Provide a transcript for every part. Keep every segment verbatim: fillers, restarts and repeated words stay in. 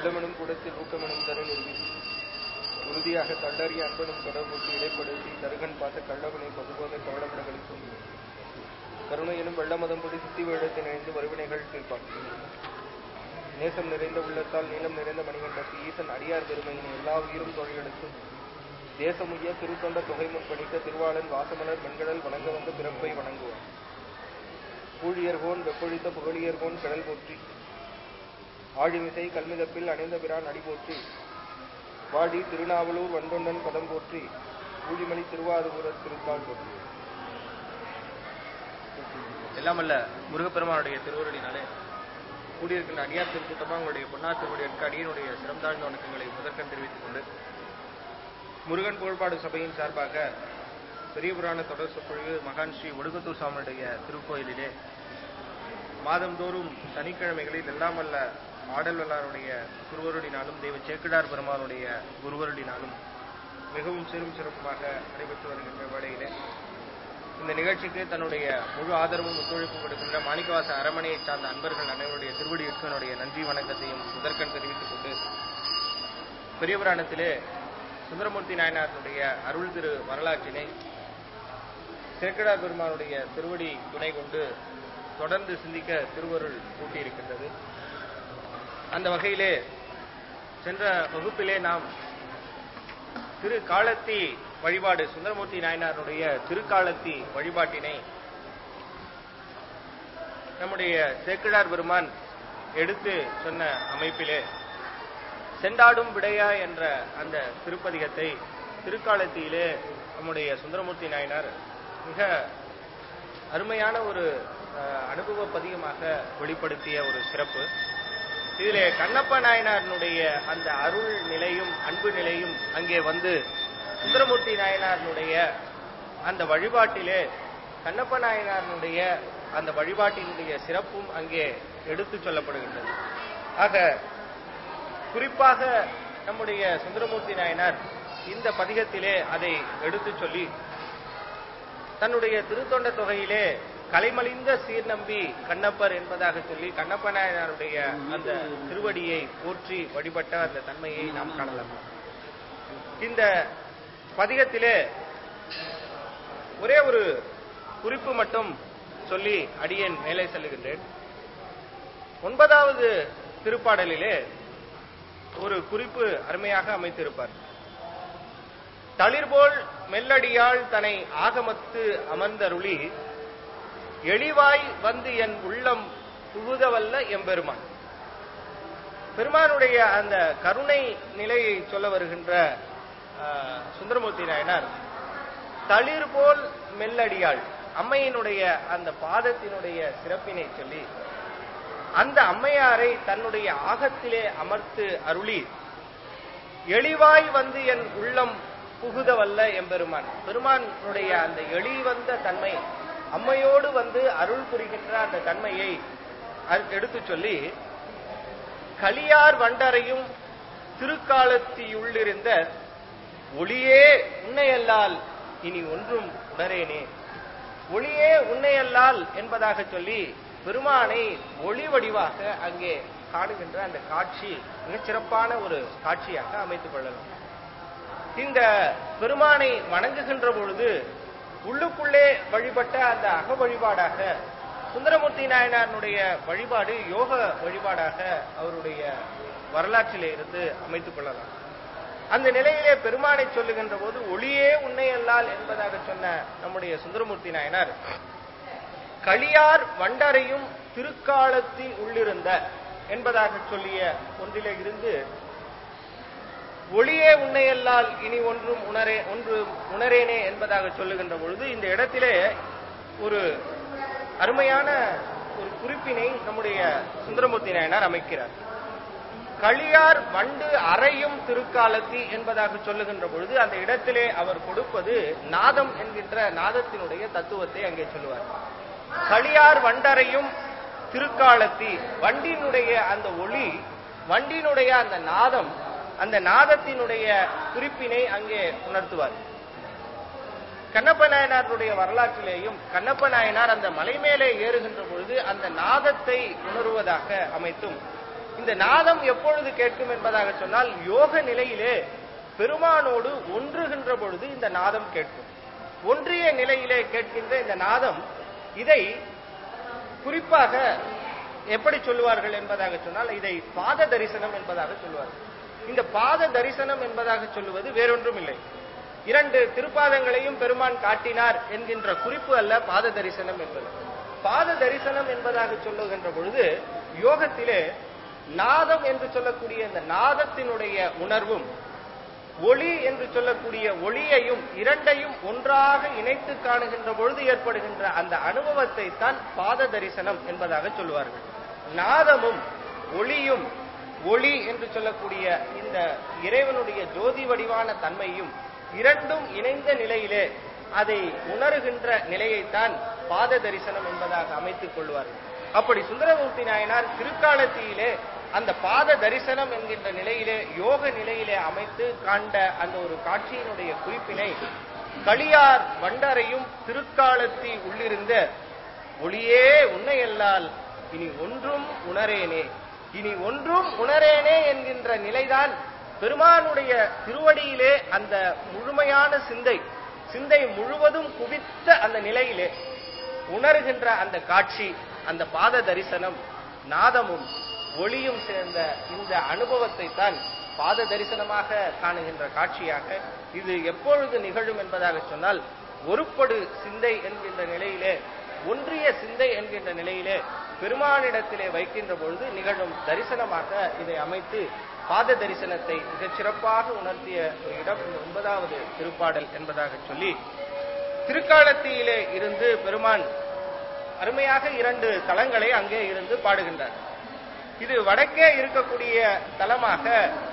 உள்ளமெனும் கூடத்தில் ஊக்கமெனும் தர நிறுவித்து உறுதியாக தள்ளறிய அன்பனும் தொடர்புக்கு இடைப்படுத்தி தருகன் பார்த்த கள்ளவனை பகுபோத தோழமிடங்களுக்கும் கருணை எனும் வெள்ளமதம் பொடி சித்தி வேடத்தில் இணைந்து வருவினைகள் தீர்ப்பான். நேசம் நிறைந்த உள்ளத்தால் நீளம் நிறைந்த மணிகண்டத்து ஈசன் அடியார் பெருமையின் எல்லா உயிரும் தொழிலெடுத்தும் தேசமுய்ய திருத்தொண்ட தொகை முன் படித்த திருவாளன் வாசமலர் மென்கடல் வணங்க வந்த பிறப்பை வணங்குவான். ஊழியர்கோன் வெப்பொழித்த புகழியர்கோன் கடல் போற்றி ஆழிமிசை கல்மிதப்பில் அணிந்த பிரான் அடி போற்றி வாடி திருநாவலூர் வண்டொண்டன் பதம் போற்றி ஊழிமணி திருவாரூரர் திருத்தாள் போற்றி. எல்லாம் அல்ல முருகப்பெருமானுடைய திருவருளினாலே கூடியிருக்கின்ற அடியார் திருக்கூட்டமாக உங்களுடைய பொன்னார் திருவடிக்கு அடியனுடைய சிறந்தாழ்ந்த வணக்கங்களை முதற்கண் தெரிவித்துக் கொண்டு முருகன் புகழ்பாடு சபையின் சார்பாக பெரிய புராண தொடர் சொற்பொழிவு மகான் ஸ்ரீ ஒடுகத்தூர் சாமியுடைய திருக்கோயிலிலே மாதந்தோறும் சனிக்கிழமைகளில் எல்லாம் அல்ல ஆடல் வல்லாருடைய திருவருளினாலும் தெய்வ சேக்கிடார் பெருமானுடைய குருவருளினாலும் மிகவும் சிறும் சிறப்புமாக நடைபெற்று வருகின்ற வேளையிலே இந்த நிகழ்ச்சிக்கு தன்னுடைய முழு ஆதரவும் ஒத்துழைப்பு கொடுக்கின்ற மாணிக்கவாச அரமனையை சார்ந்த அன்பர்கள் அனைவருடைய திருவடிக்கு என்னுடைய நன்றி வணக்கத்தையும் முதற்கண் தெரிவித்துக் கொண்டு பெரிய புராணத்திலே சுந்தரமூர்த்தி நாயனாருடைய அருள் திரு வரலாற்றினை சேக்கிடார் பெருமானுடைய திருவடி துணை கொண்டு தொடர்ந்து சிந்திக்க திருவருள் கூட்டியிருக்கின்றது. அந்த வகையிலே சென்ற வகுப்பிலே நாம் திரு காலத்தி வழிபாடு சுந்தரமூர்த்தி நாயனாருடைய திருக்காலத்தி வழிபாட்டினை நம்முடைய சேக்கிழார் பெருமான் எடுத்து சொன்ன அமைப்பிலே செண்டாடும் விடையா என்ற அந்த திருப்பதிகத்தை திருக்காலத்தியிலே நம்முடைய சுந்தரமூர்த்தி நாயனார் மிக அருமையான ஒரு அனுபவ பதிகமாக வெளிப்படுத்திய ஒரு சிறப்பு. இதிலே கண்ணப்ப நாயனாருடைய அந்த அருள் நிலையும் அன்பு நிலையும் அங்கே வந்து சுந்தரமூர்த்தி நாயனாருடைய அந்த வழிபாட்டிலே கண்ணப்ப நாயனாருடைய அந்த வழிபாட்டினுடைய சிறப்பும் அங்கே எடுத்து சொல்லப்படுகின்றது. ஆக குறிப்பாக நம்முடைய சுந்தரமூர்த்தி நாயனார் இந்த பதிகத்திலே அதை எடுத்து சொல்லி தன்னுடைய திருத்தொண்ட தொகையிலே கலைமலிந்த சீர்நம்பி கண்ணப்பர் என்பதாக சொல்லி கண்ணப்ப நாயனாருடைய அந்த திருவடியை போற்றி வழிபட்ட அந்த தன்மையை நாம் காணலாம். இந்த பதிகத்திலே ஒரே ஒரு குறிப்பு மட்டும் சொல்லி அடியேன் மேலே செல்லுகின்றேன். ஒன்பதாவது திருப்பாடலிலே ஒரு குறிப்பு அருமையாக அமைத்திருப்பார். தளிர்போல் மெல்லடியாள் தன்னை ஆகமத்து அமர்ந்தருளி எளிவாய் வந்து என் உள்ளம் புகுதவல்ல எம்பெருமான். பெருமானுடைய அந்த கருணை நிலையை சொல்ல வருகின்ற சுந்தரமூர்த்தி நாயனார் தளிர் போல் மெல்லடியாள் அம்மையினுடைய அந்த பாதத்தினுடைய சிறப்பினை சொல்லி அந்த அம்மையாரை தன்னுடைய ஆகத்திலே அமர்த்து அருளி எளிவாய் வந்து என் உள்ளம் புகுதவல்ல எம்பெருமான். பெருமானுடைய அந்த எளி வந்த தன்மை அம்மையோடு வந்து அருள் புரிகின்ற அந்த தன்மையை எடுத்து சொல்லி கலியார் வண்டரையும் திருக்காலத்தியுள்ளிருந்த ஒளியே உன்னையல்லால் இனி ஒன்றும் உணரேனே. ஒளியே உன்னையல்லால் என்பதாக சொல்லி பெருமானை ஒளி வடிவாக அங்கே காணுகின்ற அந்த காட்சி மிகச்சிறப்பான ஒரு காட்சியாக அமைத்துக் கொள்ளலாம். இந்த பெருமானை வணங்குகின்ற பொழுது உள்ளுக்குள்ளே வழிபட்ட அந்த அக வழிபாடாக சுந்தரமூர்த்தி நாயனாருடைய வழிபாடு யோக வழிபாடாக அவருடைய வரலாற்றிலே இருந்து அமைத்துக் கொள்ளலாம். அந்த நிலையிலே பெருமானை சொல்லுகின்ற போது ஒளியே உன்னையல்லால் என்பதாக சொன்ன நம்முடைய சுந்தரமூர்த்தி நாயனார் களியார் வண்டரையும் திருக்காலத்தில் உள்ளிருந்த என்பதாக சொல்லிய ஒன்றிலே இருந்து ஒளியே உன்னையல்லால் இனி ஒன்றும் உணரே ஒன்று உணரேனே என்பதாக சொல்லுகின்ற பொழுது இந்த இடத்திலே ஒரு அருமையான ஒரு குறிப்பினை நம்முடைய சுந்தரமூர்த்தி நாயனார் அமைக்கிறார். களியார் வண்டு அறையும் திருக்காலத்தி என்பதாக சொல்லுகின்ற பொழுது அந்த இடத்திலே அவர் கொடுப்பது நாதம் என்கின்ற நாதத்தினுடைய தத்துவத்தை அங்கே சொல்லுவார். களியார் வண்டரையும் திருக்காலத்தி வண்டினுடைய அந்த ஒளி வண்டினுடைய அந்த நாதம் அந்த நாதத்தினுடைய குறிப்பினை அங்கே உணர்த்துவார். கண்ணப்ப நாயனாருடைய வரலாற்றிலேயும் கண்ணப்ப நாயனார் அந்த மலை மேலே ஏறுகின்ற பொழுது அந்த நாதத்தை உணர்வதாக அமைத்தும் இந்த நாதம் எப்பொழுது கேட்கும் என்பதாக சொன்னால் யோக நிலையிலே பெருமானோடு ஒன்றுகின்ற பொழுது இந்த நாதம் கேட்கும். ஒன்றிய நிலையிலே கேட்கின்ற இந்த நாதம், இதை குறிப்பாக எப்படி சொல்லுவார்கள் என்பதாக சொன்னால் இதை பாத தரிசனம் என்பதாக சொல்லுவார்கள். இந்த பாத தரிசனம் என்பதாக சொல்லுவது வேறொன்றும் இல்லை, இரண்டு திருப்பாதங்களையும் பெருமான் காட்டினார் என்கின்ற குறிப்பு அல்ல பாத தரிசனம் என்பது. பாத தரிசனம் என்பதாக சொல்லுகின்ற பொழுது யோகத்திலே நாதம் என்று சொல்லக்கூடிய இந்த நாதத்தினுடைய உணர்வும் ஒளி என்று சொல்லக்கூடிய ஒளியையும் இரண்டையும் ஒன்றாக இணைத்து காணுகின்ற பொழுது ஏற்படுகின்ற அந்த அனுபவத்தை தான் பாத தரிசனம் என்பதாக சொல்லுவார்கள். நாதமும் ஒளியும் ஒளி என்று சொல்லக்கூடிய இந்த இறைவனுடைய ஜோதி வடிவான தன்மையும் இரண்டும் இணைந்த நிலையிலே அதை உணர்கின்ற நிலையைத்தான் பாத தரிசனம் என்பதாக அமைத்துக் கொள்வார்கள். அப்படி சுந்தரமூர்த்தி நாயனார் திருக்காலத்திலே அந்த பாத தரிசனம் என்கின்ற நிலையிலே யோக நிலையிலே அமைத்து காண்ட அந்த ஒரு காட்சியினுடைய குறிப்பினை களியார் வண்டரையும் திருக்காலத்தி உள்ளிருந்த ஒளியே உன்னையல்லால் இனி ஒன்றும் உணரேனே, இனி ஒன்றும் உணரேனே என்கின்ற நிலைதான் பெருமானுடைய திருவடியிலே அந்த முழுமையான சிந்தை சிந்தை முழுவதும் குவித்த அந்த நிலையிலே உணர்கின்ற அந்த காட்சி, அந்த பாத தரிசனம் நாதமும் ஒளியும் சேர்ந்த இந்த அனுபவத்தை தான் பாத தரிசனமாக காணுகின்ற காட்சியாக இது எப்பொழுது நிகழும் என்பதாக சொன்னால் ஒருபடு சிந்தை என்கின்ற நிலையிலே ஒன்றிய சிந்தை என்கின்ற நிலையிலே பெருமானிடத்திலே வைக்கின்ற பொழுது நிகழும் தரிசனமாக இதை அமைத்து பாத தரிசனத்தை மிகச் சிறப்பாக உணர்த்திய ஒரு இடம் ஒன்பதாவது திருப்பாடல் என்பதாக சொல்லி திருக்காலத்திலே இருந்து பெருமான் அருமையாக இரண்டு தலங்களை அங்கே இருந்து பாடுகின்றார். இது வடக்கே இருக்கக்கூடிய தலமாக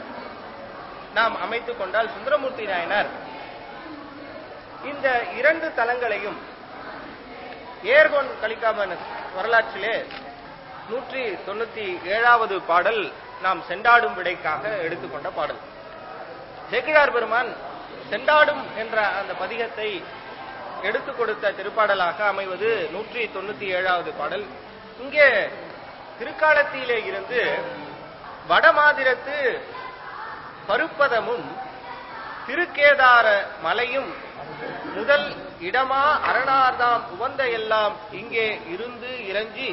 நாம் அமைத்துக் கொண்டால் சுந்தரமூர்த்தி நாயனார் இந்த இரண்டு தலங்களையும் ஏர்கொன் கலிக்காமன் வரலாற்றிலே நூற்றி தொண்ணூத்தி ஏழாவது பாடல் நாம் செண்டாடும் விடைக்காக எடுத்துக்கொண்ட பாடல். சேக்கிழார் பெருமான் செண்டாடும் என்ற அந்த பதிகத்தை எடுத்துக் கொடுத்த திருப்பாடலாக அமைவது நூற்றி தொண்ணூத்தி ஏழாவது பாடல். இங்கே திருக்காலத்திலே இருந்து வடமாதிரத்து பருப்பதமும் திருக்கேதார மலையும் முதல் இடமா அரணார்தாம் உவந்த எல்லாம் இங்கே இருந்து இறஞ்சி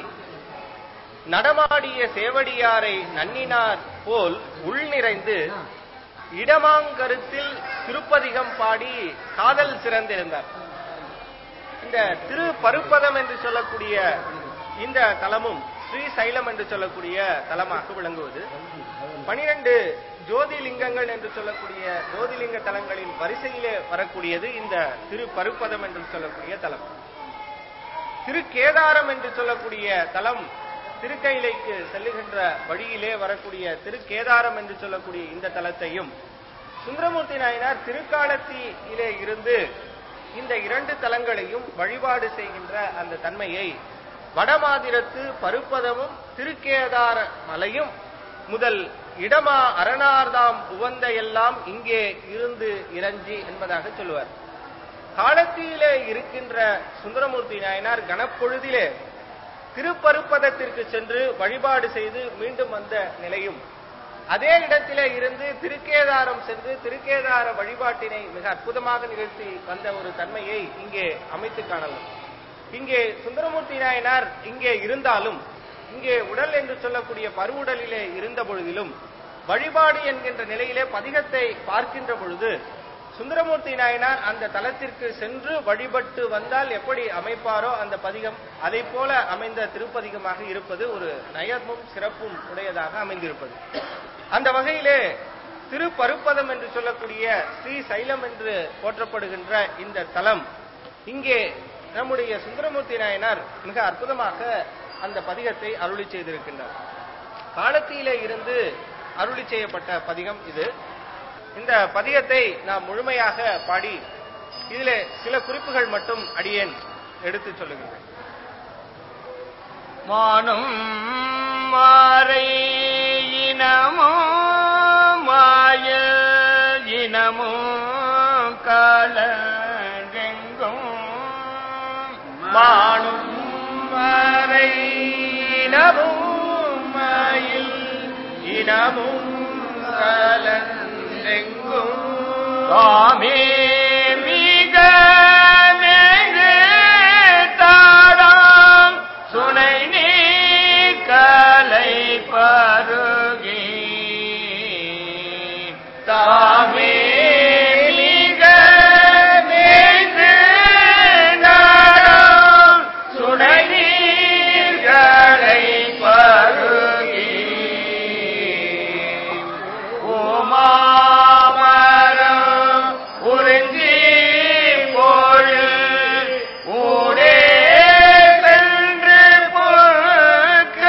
நடமாடிய சேவடியாரை நன்னினார் போல் உள் நிறைந்து இடமாங்கருத்தில் திருப்பதிகம் பாடி காதல் சிறந்திருந்தார். இந்த திரு பருப்பதம் என்று சொல்லக்கூடிய இந்த தலமும் ஸ்ரீ சைலம் என்று சொல்லக்கூடிய தலமாக விளங்குவது. பனிரெண்டு ஜோதிலிங்கங்கள் என்று சொல்லக்கூடிய ஜோதிலிங்க தலங்களின் வரிசையிலே வரக்கூடியது இந்த திரு பருப்பதம் என்று சொல்லக்கூடிய தலம். திரு கேதாரம் என்று சொல்லக்கூடிய தலம் திருக்கைலைக்கு செல்லுகின்ற வழியிலே வரக்கூடிய திரு கேதாரம் என்று சொல்லக்கூடிய இந்த தலத்தையும் சுந்தரமூர்த்தி நாயனார் திருக்காலத்திலே இருந்து இந்த இரண்டு தலங்களையும் வழிபாடு செய்கின்ற அந்த தன்மையை வடமாதிரத்து பருப்பதமும் திருக்கேதார மலையும் முதல் இடமா அரணார்தாம் உவந்த எல்லாம் இங்கே இருந்து இறஞ்சி என்பதாக சொல்லுவார். காலத்திலே இருக்கின்ற சுந்தரமூர்த்தி நாயனார் கனப்பொழுதிலே திருப்பருப்பதத்திற்கு சென்று வழிபாடு செய்து மீண்டும் வந்த நிலையும், அதே இடத்திலே இருந்து திருக்கேதாரம் சென்று திருக்கேதார வழிபாட்டினை மிக அற்புதமாக நிகழ்த்தி வந்த ஒரு தன்மையை இங்கே அமைத்து காணலாம். இங்கே சுந்தரமூர்த்தி நாயனார் இங்கே இருந்தாலும் இங்கே உடல் என்று சொல்லக்கூடிய பருவுடலிலே இருந்த பொழுதிலும் வழிபாடு என்கின்ற நிலையிலே பதிகத்தை பார்க்கின்ற பொழுது சுந்தரமூர்த்தி நாயனார் அந்த தலத்திற்கு சென்று வழிபட்டு வந்தால் எப்படி அமைப்பாரோ அந்த பதிகம் அதை போல அமைந்த திருப்பதிகமாக இருப்பது ஒரு நயமும் சிறப்பும் உடையதாக அமைந்திருப்பது. அந்த வகையிலே திருப்பருப்பதம் என்று சொல்லக்கூடிய ஸ்ரீ சைலம் என்று போற்றப்படுகின்ற இந்த தலம் இங்கே நம்முடைய சுந்தரமூர்த்தி நாயனார் மிக அற்புதமாக அந்த பதிகத்தை அருளி செய்திருக்கின்றார். காலத்திலே இருந்து அருளி செய்யப்பட்ட பதிகம் இது. இந்த பதிகத்தை நாம் முழுமையாக பாடி இதிலே சில குறிப்புகள் மட்டும் அடியேன் எடுத்து சொல்லுகிறேன். மானும் மாறை இனமோ மாய இனமோ காலெங்கும் மானும் மாறை இனமோ மாயில் இனமும் கலந்தெங்கும் தாமே மிக மேகு தாடாம் சுனை நீர் கலை பருகி தாமே மிக மேகு தாடாம் சுனை நீர் கலை பருகி ஓமாமரம் உறிஞ்சி பொழில் ஊடே சென்று பொறுக்க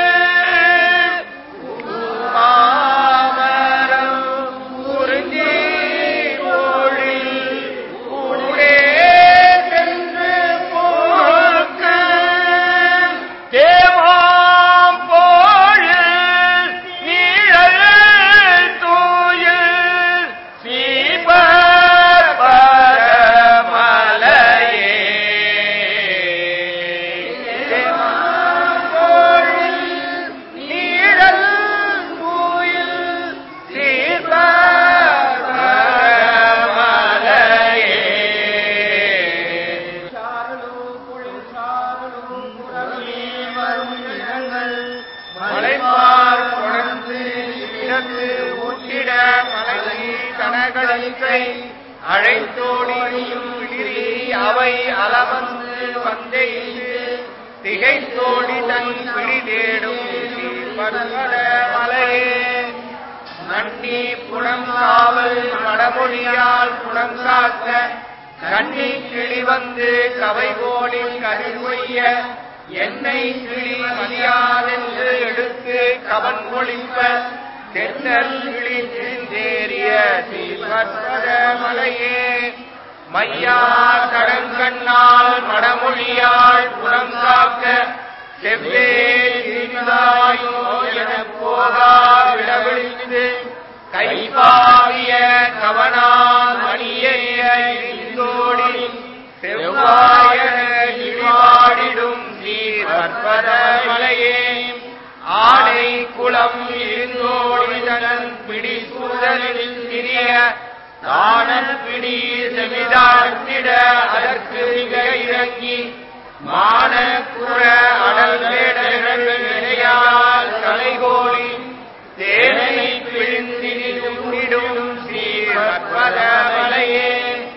ஓமாமரம் உறிஞ்சி பொழில் ஊடே சென்று பொறுக்க தேவாம் பொழில் நீழல் தூயில் சீபரமலையே தேவாம் பொழில் நீழல் தூயில் சீபரமலையே மலைப்பார் கொணர்ந்து இடத்து ஊட்டிட மலை கனகளிக்கை அழைத்தோடியும் பிடிரி அவை அலவந்து வந்தெய்து திகைத்தோடி தன் பிடி தேடும் பர்வத மலையே நன்னி புடம் காவல் மடமொழியால் புடம் காக்க கண்ணி கிளி வந்து கவை கோடில் கருவொய்ய என்னை கிளி மதியாதென்று எடுத்து கவன் ஒழிப்ப தென்னல் கிளி திரிந்தேறிய சீர்பற்பத மலையே மையா கடங்கண்ணால் மடமொழியால் புறம் காக்க செவ்வே சிறிதாயோ எனப் போகா விடவிழித்து கைபாவிய கவனான் மணியைய இருந்தோடி செவ்வாய இழிவாடிடும் சீர்பற்பத மலையே ஆடை குளம் இருந்தோடிதன் பிடி சூழலில் சிறிய தானன் பிடி செவிதாழ்த்திட அதற்கு மிக இறங்கி மான குற அடல் வேடர்கள் இடையால் தலைகோலி தேனை பிழிந்திடும் சீர்பற்பத மலையே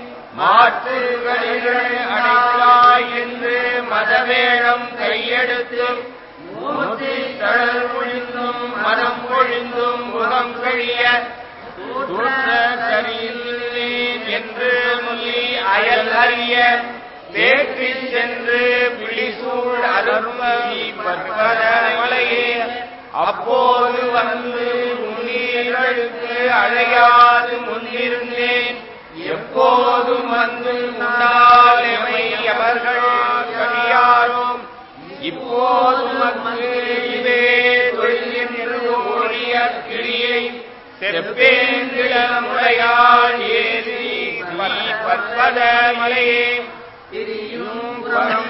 மாற்றுகளில் அடைத்தாய் என்று மதவேடம் கையெடுத்து மூத்தி தழல் பொழிந்தும் மனம் பொழிந்தும் முகம் கழிய தூற்ற சரியில்லேன் என்று சொல்லி அயல் அறிய வேற்றில் சென்று பிடிசூழ் அருள்மதி பற்பத மலையே அப்போது வந்து முன்னீர்களுக்கு அழையாது முன்னிருந்தேன் எப்போதும் வந்து முன்னால் எமை அவர்கள் கழியாரோம் இப்போதும் வந்து இதே தொழில் என்று ஓடிய கிளியை செப்பேந்திர முறையால் ஏறி பற்பத மலையே திரியும்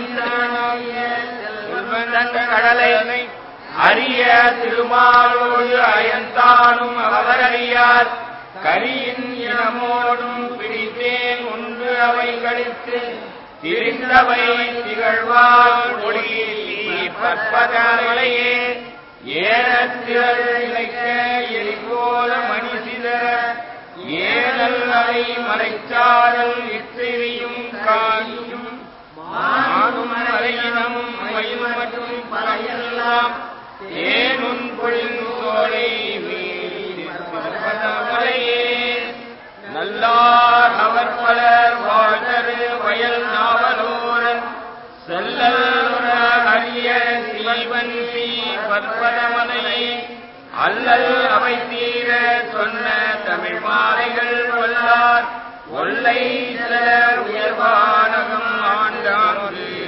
கடலை அரிய திருமாலோடு அயன்தானும் அவர் அறியார் கரியின் இனமோடும் பிடித்தேன் ஒன்று அவை கழித்து திரிந்தவை திகழ்வார் ஒளி பற்பத மலையே ஏனத்திரள் இழைக்க எரிபோல மணி சிதற ஏனல் அலை மலைச்சாரல் இத்திரியும் காயும் மானும் மலையினமும் மயில் மற்றும் பலையெல்லாம் ஏனுன் பொழில் சோலை மலையே நல்லார் அவர் பலர் வாழ்தரு வயல் நாவலோரன் செல்லல் அரிய சீவன் சீ பற்பதமலையே அல்லல் அவை தீர சொன்ன தமிழ் மாலைகள் வல்லார் ஒல்லை சில உயர்வானகம் ஆண்டான்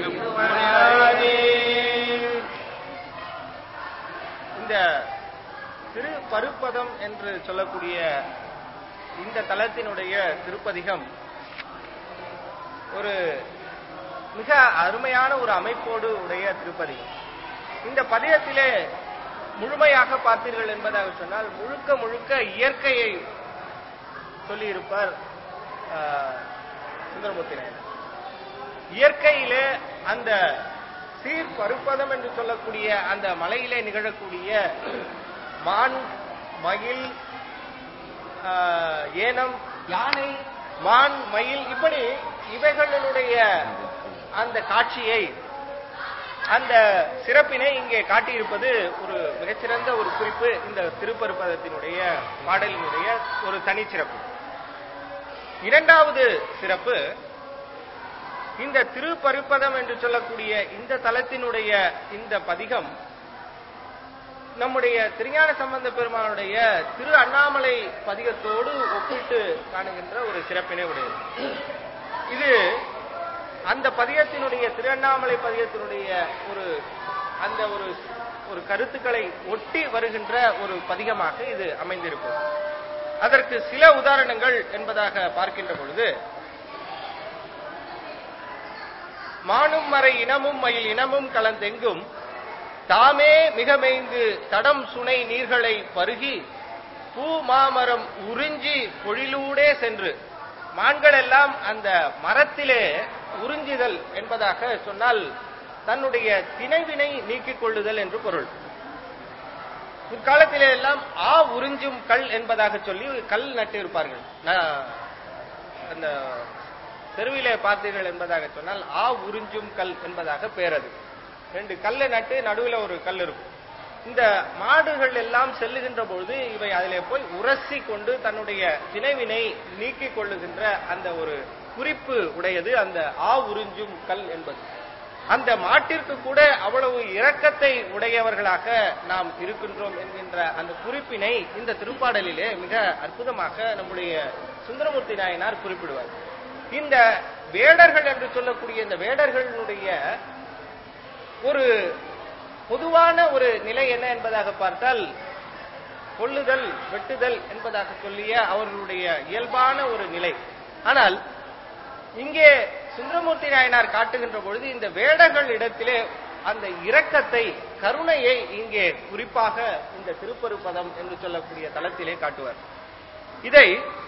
இந்த திரு பருப்பதம் என்று சொல்லக்கூடிய இந்த தலத்தினுடைய திருப்பதிகம் ஒரு மிக அருமையான ஒரு அமைப்போடு உடைய திருப்பதிகம். இந்த பதிகத்திலே முழுமையாக பார்த்தீர்கள் என்பதாக சொன்னால் முழுக்க முழுக்க இயற்கையை சொல்லியிருப்பார் சுந்தரமூர்த்தி நாயனார். இயற்கையிலே அந்த சீர் பருப்பதம் என்று சொல்லக்கூடிய அந்த மலையிலே நிகழக்கூடிய மான், மயில், ஏனம், யானை, மான், மயில், இப்படி இவைகளுடைய அந்த காட்சியை, அந்த சிறப்பினை இங்கே காட்டியிருப்பது ஒரு மிகச்சிறந்த ஒரு குறிப்பு. இந்த திருப்பருப்பதத்தினுடைய பாடலினுடைய ஒரு தனிச்சிறப்பு. இரண்டாவது சிறப்பு, இந்த திருப்பருப்பதம் என்று சொல்லக்கூடிய இந்த தலத்தினுடைய இந்த பதிகம் நம்முடைய திருஞான சம்பந்த பெருமானுடைய திரு அண்ணாமலை பதிகத்தோடு ஒப்பிட்டு காணுகின்ற ஒரு சிறப்பினை உடையது. இது அந்த பதிகத்தினுடைய திரு அண்ணாமலை பதிகத்தினுடைய ஒரு அந்த ஒரு ஒரு கருத்துக்களை ஒட்டி வருகின்ற ஒரு பதிகமாக இது அமைந்திருக்கும். அதற்கு சில உதாரணங்கள் என்பதாக பார்க்கின்ற பொழுது, மானும் மறை இனமும் மயில் இனமும் கலந்தெங்கும் தாமே மிகமைந்து தடம் சுனை நீர்களை பருகி பூ மாமரம் உறிஞ்சி பொழிலூடே சென்று, மான்கள் எல்லாம் அந்த மரத்திலே உறிஞ்சுதல் என்பதாக சொன்னால் தன்னுடைய திணைவினை நீக்கிக் கொள்ளுதல் என்று பொருள். முற்காலத்திலே எல்லாம் ஆ உறிஞ்சும் கல் என்பதாக சொல்லி கல் நட்டு இருப்பார்கள். அந்த தெருவிலே பார்த்தீர்கள் என்பதாக சொன்னால் ஆ உறிஞ்சும் கல் என்பதாக பேரது. ரெண்டு கல்லை நட்டு நடுவில் ஒரு கல் இருக்கும். இந்த மாடுகள் எல்லாம் செல்லுகின்ற பொழுது இவை அதிலே போய் உரசி கொண்டு தன்னுடைய திணைவினை நீக்கிக் கொள்ளுகின்ற அந்த ஒரு குறிப்பு உடையது அந்த ஆ உறிஞ்சும் கல் என்பது. அந்த மாட்டிற்கு கூட அவ்வளவு இரக்கத்தை உடையவர்களாக நாம் இருக்கின்றோம் என்கின்ற அந்த குறிப்பினை இந்த திருப்பாடலிலே மிக அற்புதமாக நம்முடைய சுந்தரமூர்த்தி நாயனார் குறிப்பிடுவார். இந்த வேடர்கள் என்று சொல்லக்கூடிய இந்த வேடர்களுடைய ஒரு பொதுவான ஒரு நிலை என்ன என்பதாக பார்த்தால், கொல்லுதல், வெட்டுதல் என்பதாக சொல்லிய அவர்களுடைய இயல்பான ஒரு நிலை. ஆனால் இங்கே சுந்தரமூர்த்தி நாயனார் காட்டுகின்ற பொழுது இந்த வேடர்கள் இடத்திலே அந்த இரக்கத்தை, கருணையை இங்கே குறிப்பாக இந்த திருப்பருப்பதம் என்று சொல்லக்கூடிய தலத்திலே காட்டுவார். இதை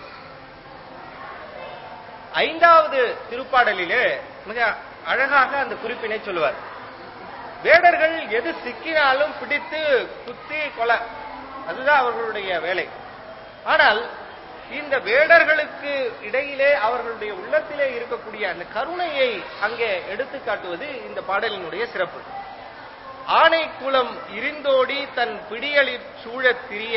ஐந்தாவது திருப்பாடலிலே மிக அழகாக அந்த குறிப்பினை சொல்லுவார். வேடர்கள் எது சிக்கினாலும் பிடித்து குத்தி கொலை, அதுதான் அவர்களுடைய வேலை. ஆனால் இந்த வேடர்களுக்கு இடையிலே அவர்களுடைய உள்ளத்திலே இருக்கக்கூடிய அந்த கருணையை அங்கே எடுத்து காட்டுவது இந்த பாடலினுடைய சிறப்பு. ஆனை குளம் இருந்தோடி தன் பிடியலிற் சூழத் திரிய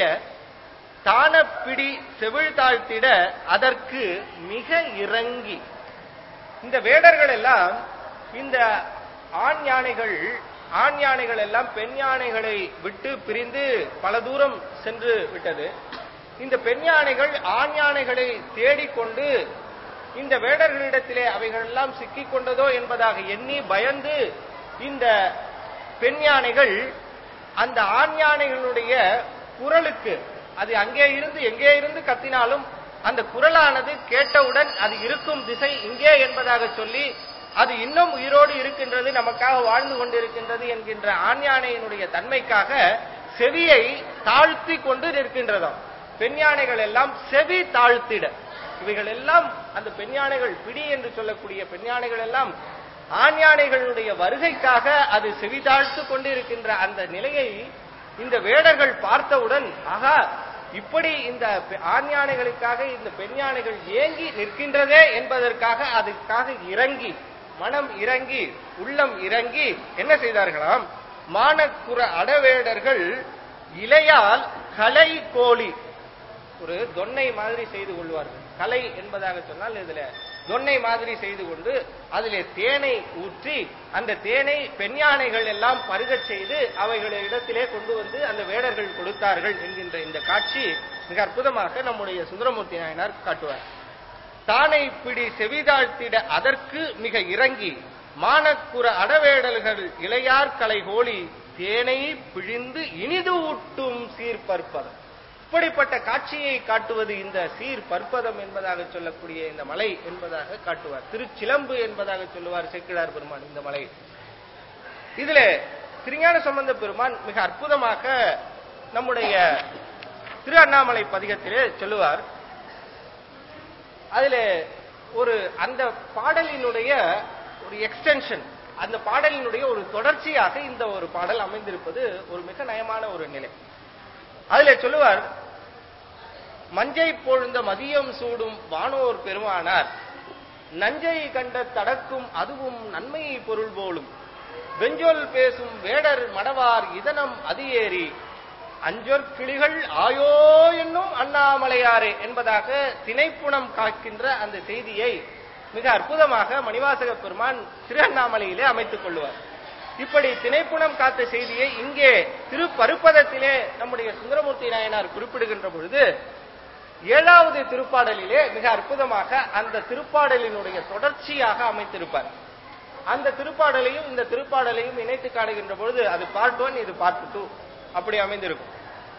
தான பிடி செவிழ் தாழ்த்திட அதற்கு மிக இறங்கி. இந்த வேடர்கள் எல்லாம், இந்த ஆண் யானைகள் ஆண் யானைகள் எல்லாம் பெண் யானைகளை விட்டு பிரிந்து பல தூரம் சென்று விட்டது. இந்த பெண் யானைகள் ஆண் யானைகளை தேடிக்கொண்டு இந்த வேடர்களிடத்திலே அவைகள் எல்லாம் சிக்கிக் கொண்டதோ என்பதாக எண்ணி பயந்து இந்த பெண் யானைகள் அந்த ஆண் யானைகளுடைய குரலுக்கு, அது அங்கே இருந்து எங்கே இருந்து கத்தினாலும் அந்த குரலானது கேட்டவுடன் அது இருக்கும் திசை இங்கே என்பதாக சொல்லி, அது இன்னும் உயிரோடு இருக்கின்றது, நமக்காக வாழ்ந்து கொண்டிருக்கின்றது என்கின்ற ஆண் யானையினுடைய தன்மைக்காக செவியை தாழ்த்தி கொண்டு நிற்கின்றதாம். பெண் யானைகள் எல்லாம் செவி தாழ்த்திட, இவைகள் எல்லாம் அந்த பெண் யானைகள், பிடி என்று சொல்லக்கூடிய பெண் யானைகள் எல்லாம் ஆண் யானைகளுடைய வருகைக்காக அது செவி தாழ்த்து கொண்டு இருக்கின்ற அந்த நிலையை இந்த வேடர்கள் பார்த்தவுடன், ஆகா, இப்படி இந்த ஆண் யானைகளுக்காக இந்த பெண் யானைகள் ஏங்கி நிற்கின்றதே என்பதற்காக அதுக்காக இறங்கி, மனம் இறங்கி, உள்ளம் இறங்கி என்ன செய்தார்களாம், மானக்குற அடவேடர்கள் இலையால் கலை கோழி, ஒரு தொன்னை மாதிரி செய்து கொள்வார்கள். கலை என்பதாக சொன்னால் இதுல தொன்னை மாதிரி செய்து கொண்டு அதிலே தேனை ஊற்றி அந்த தேனை பெண் யானைகள் எல்லாம் பருகச் செய்து அவைகளை இடத்திலே கொண்டு வந்து அந்த வேடர்கள் கொடுத்தார்கள் என்கின்ற இந்த காட்சி மிக அற்புதமாக நம்முடைய சுந்தரமூர்த்தி நாயனார் காட்டுவார். தானை பிடி செவிதாழ்த்திட அதற்கு மிக இறங்கி மானக்குற அடவேடல்கள் இளையார் கலை கோழி தேனை பிழிந்து இனிது ஊட்டும் சீர்பற்பதம். இப்படிப்பட்ட காட்சியை காட்டுவது இந்த சீர் பற்பதம் என்பதாக சொல்லக்கூடிய இந்த மலை என்பதாக காட்டுவார். திருச்சிலம்பு என்பதாக சொல்லுவார் சேக்கிழார் பெருமான் இந்த மலை. இதுல திருஞான சம்பந்த பெருமான் மிக அற்புதமாக நம்முடைய திரு அண்ணாமலை பதிகத்திலே சொல்லுவார். அதிலே ஒரு அந்த பாடலினுடைய ஒரு எக்ஸ்டென்ஷன், அந்த பாடலினுடைய ஒரு தொடர்ச்சியாக இந்த ஒரு பாடல் அமைந்திருப்பது ஒரு மிக நயமான ஒரு நிலை. அதிலே சொல்லுவார், மஞ்சை பொழுந்த மதியம் சூடும் வானோர் பெருமானார், நஞ்சை கண்ட தடக்கும் அதுவும் நன்மையை பொருள் போலும், வெஞ்சொல் பேசும் வேடர் மடவார் இதனம் அதியேறி, அஞ்சொற் கிளிகள் ஆயோ என்னும் அண்ணாமலையாரே என்பதாக திணைப்புணம் காக்கின்ற அந்த செய்தியை மிக அற்புதமாக மணிவாசக பெருமான் திரு அண்ணாமலையிலே அமைத்துக் கொள்வார். இப்படி திணைப்புணம் காத்த செய்தியை இங்கே திருப்பருப்பதத்திலே நம்முடைய சுந்தரமூர்த்தி நாயனார் குறிப்பிடுகின்ற பொழுது ஏழாவது திருப்பாடலிலே மிக அற்புதமாக அந்த திருப்பாடலினுடைய தொடர்ச்சியாக அமைத்திருப்பார். அந்த திருப்பாடலையும் இந்த திருப்பாடலையும் இணைத்து காடுகின்ற பொழுது அது பார்ட் ஒன், இது பார்ட் டூ அப்படி அமைந்திருக்கும்.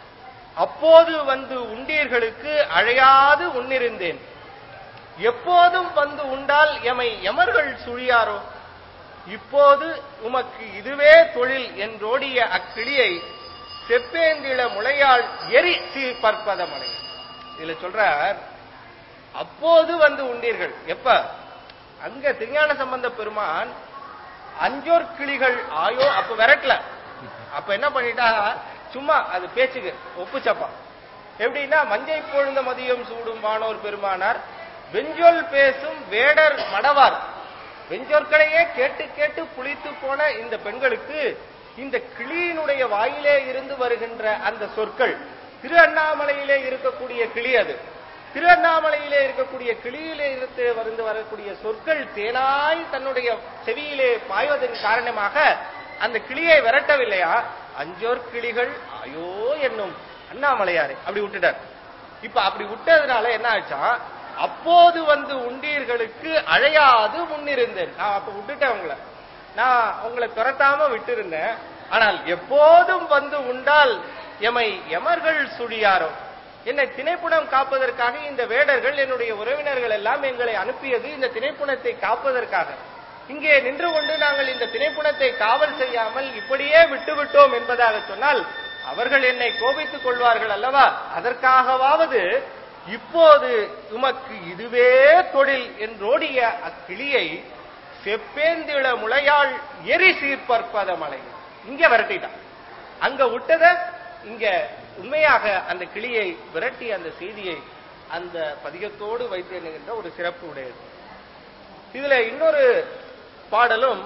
அப்போது வந்து உண்டீர்களுக்கு அழையாது உண்ணிருந்தேன், எப்போதும் வந்து உண்டால் எமை எமர்கள் சுழியாரோ, இப்போது உமக்கு இதுவே தொழில் என்றோடிய அக்கிளியை செப்பேந்திள முளையால் எரி சீர்பற்பதமனை. இதுல சொல்றார், அப்போது வந்து உண்டீர்கள். எப்ப? அங்க திருஞான சம்பந்த பெருமான் அஞ்சோர் கிளிகள் ஆயோ அப்ப விரட்டல. அப்ப என்ன பண்ணிட்டா, சும்மா அது பேச்சுக்கு ஒப்புச்சப்பா. எப்படின்னா, மஞ்சை பொழுந்த மதியம் சூடும் வானோர் பெருமானார், வெஞ்சொல் பேசும் வேடர் மடவார், வெஞ்சொற்களையே கேட்டு கேட்டு புளித்து போன இந்த பெண்களுக்கு இந்த கிளியினுடைய வாயிலே இருந்து வருகின்ற அந்த சொற்கள், திரு அண்ணாமலையிலே இருக்கக்கூடிய கிளி, அது திரு அண்ணாமலையிலே இருக்கக்கூடிய கிளியிலே இருந்து வந்து வரக்கூடிய சொற்கள் தேனாய் தன்னுடைய செவியிலே பாய்வதன் காரணமாக அந்த கிளியை விரட்டவில்லையா, அஞ்சோர் கிளிகள் ஆயோ என்னும் அண்ணாமலையாரே அப்படி விட்டுட்டார். இப்ப அப்படி விட்டதுனால என்ன ஆச்சா, அப்போது வந்து உண்டீர்களுக்கு அழையாது முன்னிருந்தேன். நான் அப்ப விட்டுட்டேன் உங்களை, நான் உங்களை துரத்தாம விட்டு இருந்தேன். ஆனால் எப்போதும் வந்து உண்டால் எமை எமர்கள் சுழியாரோ, என்னை திணைப்புணம் காப்பதற்காக இந்த வேடர்கள் என்னுடைய உறவினர்கள் எல்லாம் எங்களை அனுப்பியது இந்த திணைப்புணத்தை காப்பதற்காக. இங்கே நின்று கொண்டு நாங்கள் இந்த திணைப்புணத்தை காவல் செய்யாமல் இப்படியே விட்டுவிட்டோம் என்பதாக சொன்னால் அவர்கள் என்னை கோபித்துக் கொள்வார்கள் அல்லவா. அதற்காகவாவது இப்போது உமக்கு இதுவே தொழில் என்றோடிய அக்கிளியை செப்பேந்திள முளையால் எரி சீர்பற்பத மலை. இங்க விரட்டிட்டான், அங்க விட்டத இங்க உண்மையாக அந்த கிளியை விரட்டி அந்த செய்தியை அந்த பதிகத்தோடு வைத்து என்கின்ற ஒரு சிறப்பு உடையது. இதுல இன்னொரு பாடலும்,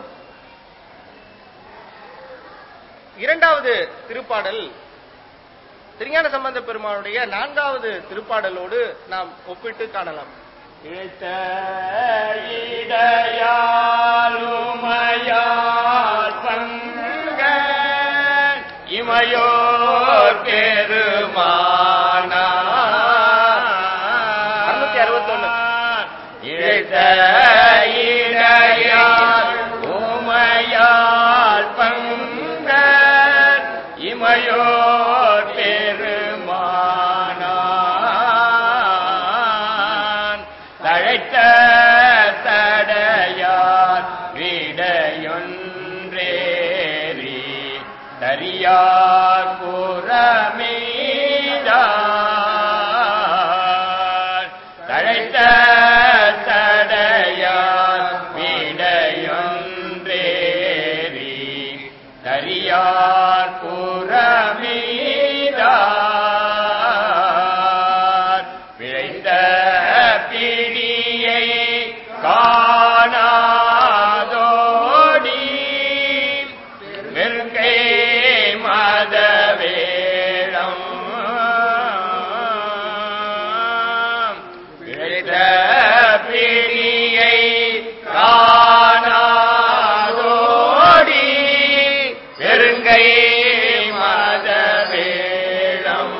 இரண்டாவது திருப்பாடல் திருஞான சம்பந்த பெருமானுடைய நான்காவது திருப்பாடலோடு நாம் ஒப்பிட்டு காணலாம். இமையோர் பெருமானா அறுநூத்தி அறுபத்தி ஒண்ணு உமையால் பங்க இமையோர் பெருமானான் தழைத்த தடையார் விடையொன்றேறி தரியார் புறமீதார் தழைத்த தடையார் விடையொன்றேறி தரியார் புறமீதார் விழைத்த பிடியை காணாதோடி வெறுங்கை மதவேளம் விழைத்த பிடியை காணாதோடி வெறுங்கை மதவேளம்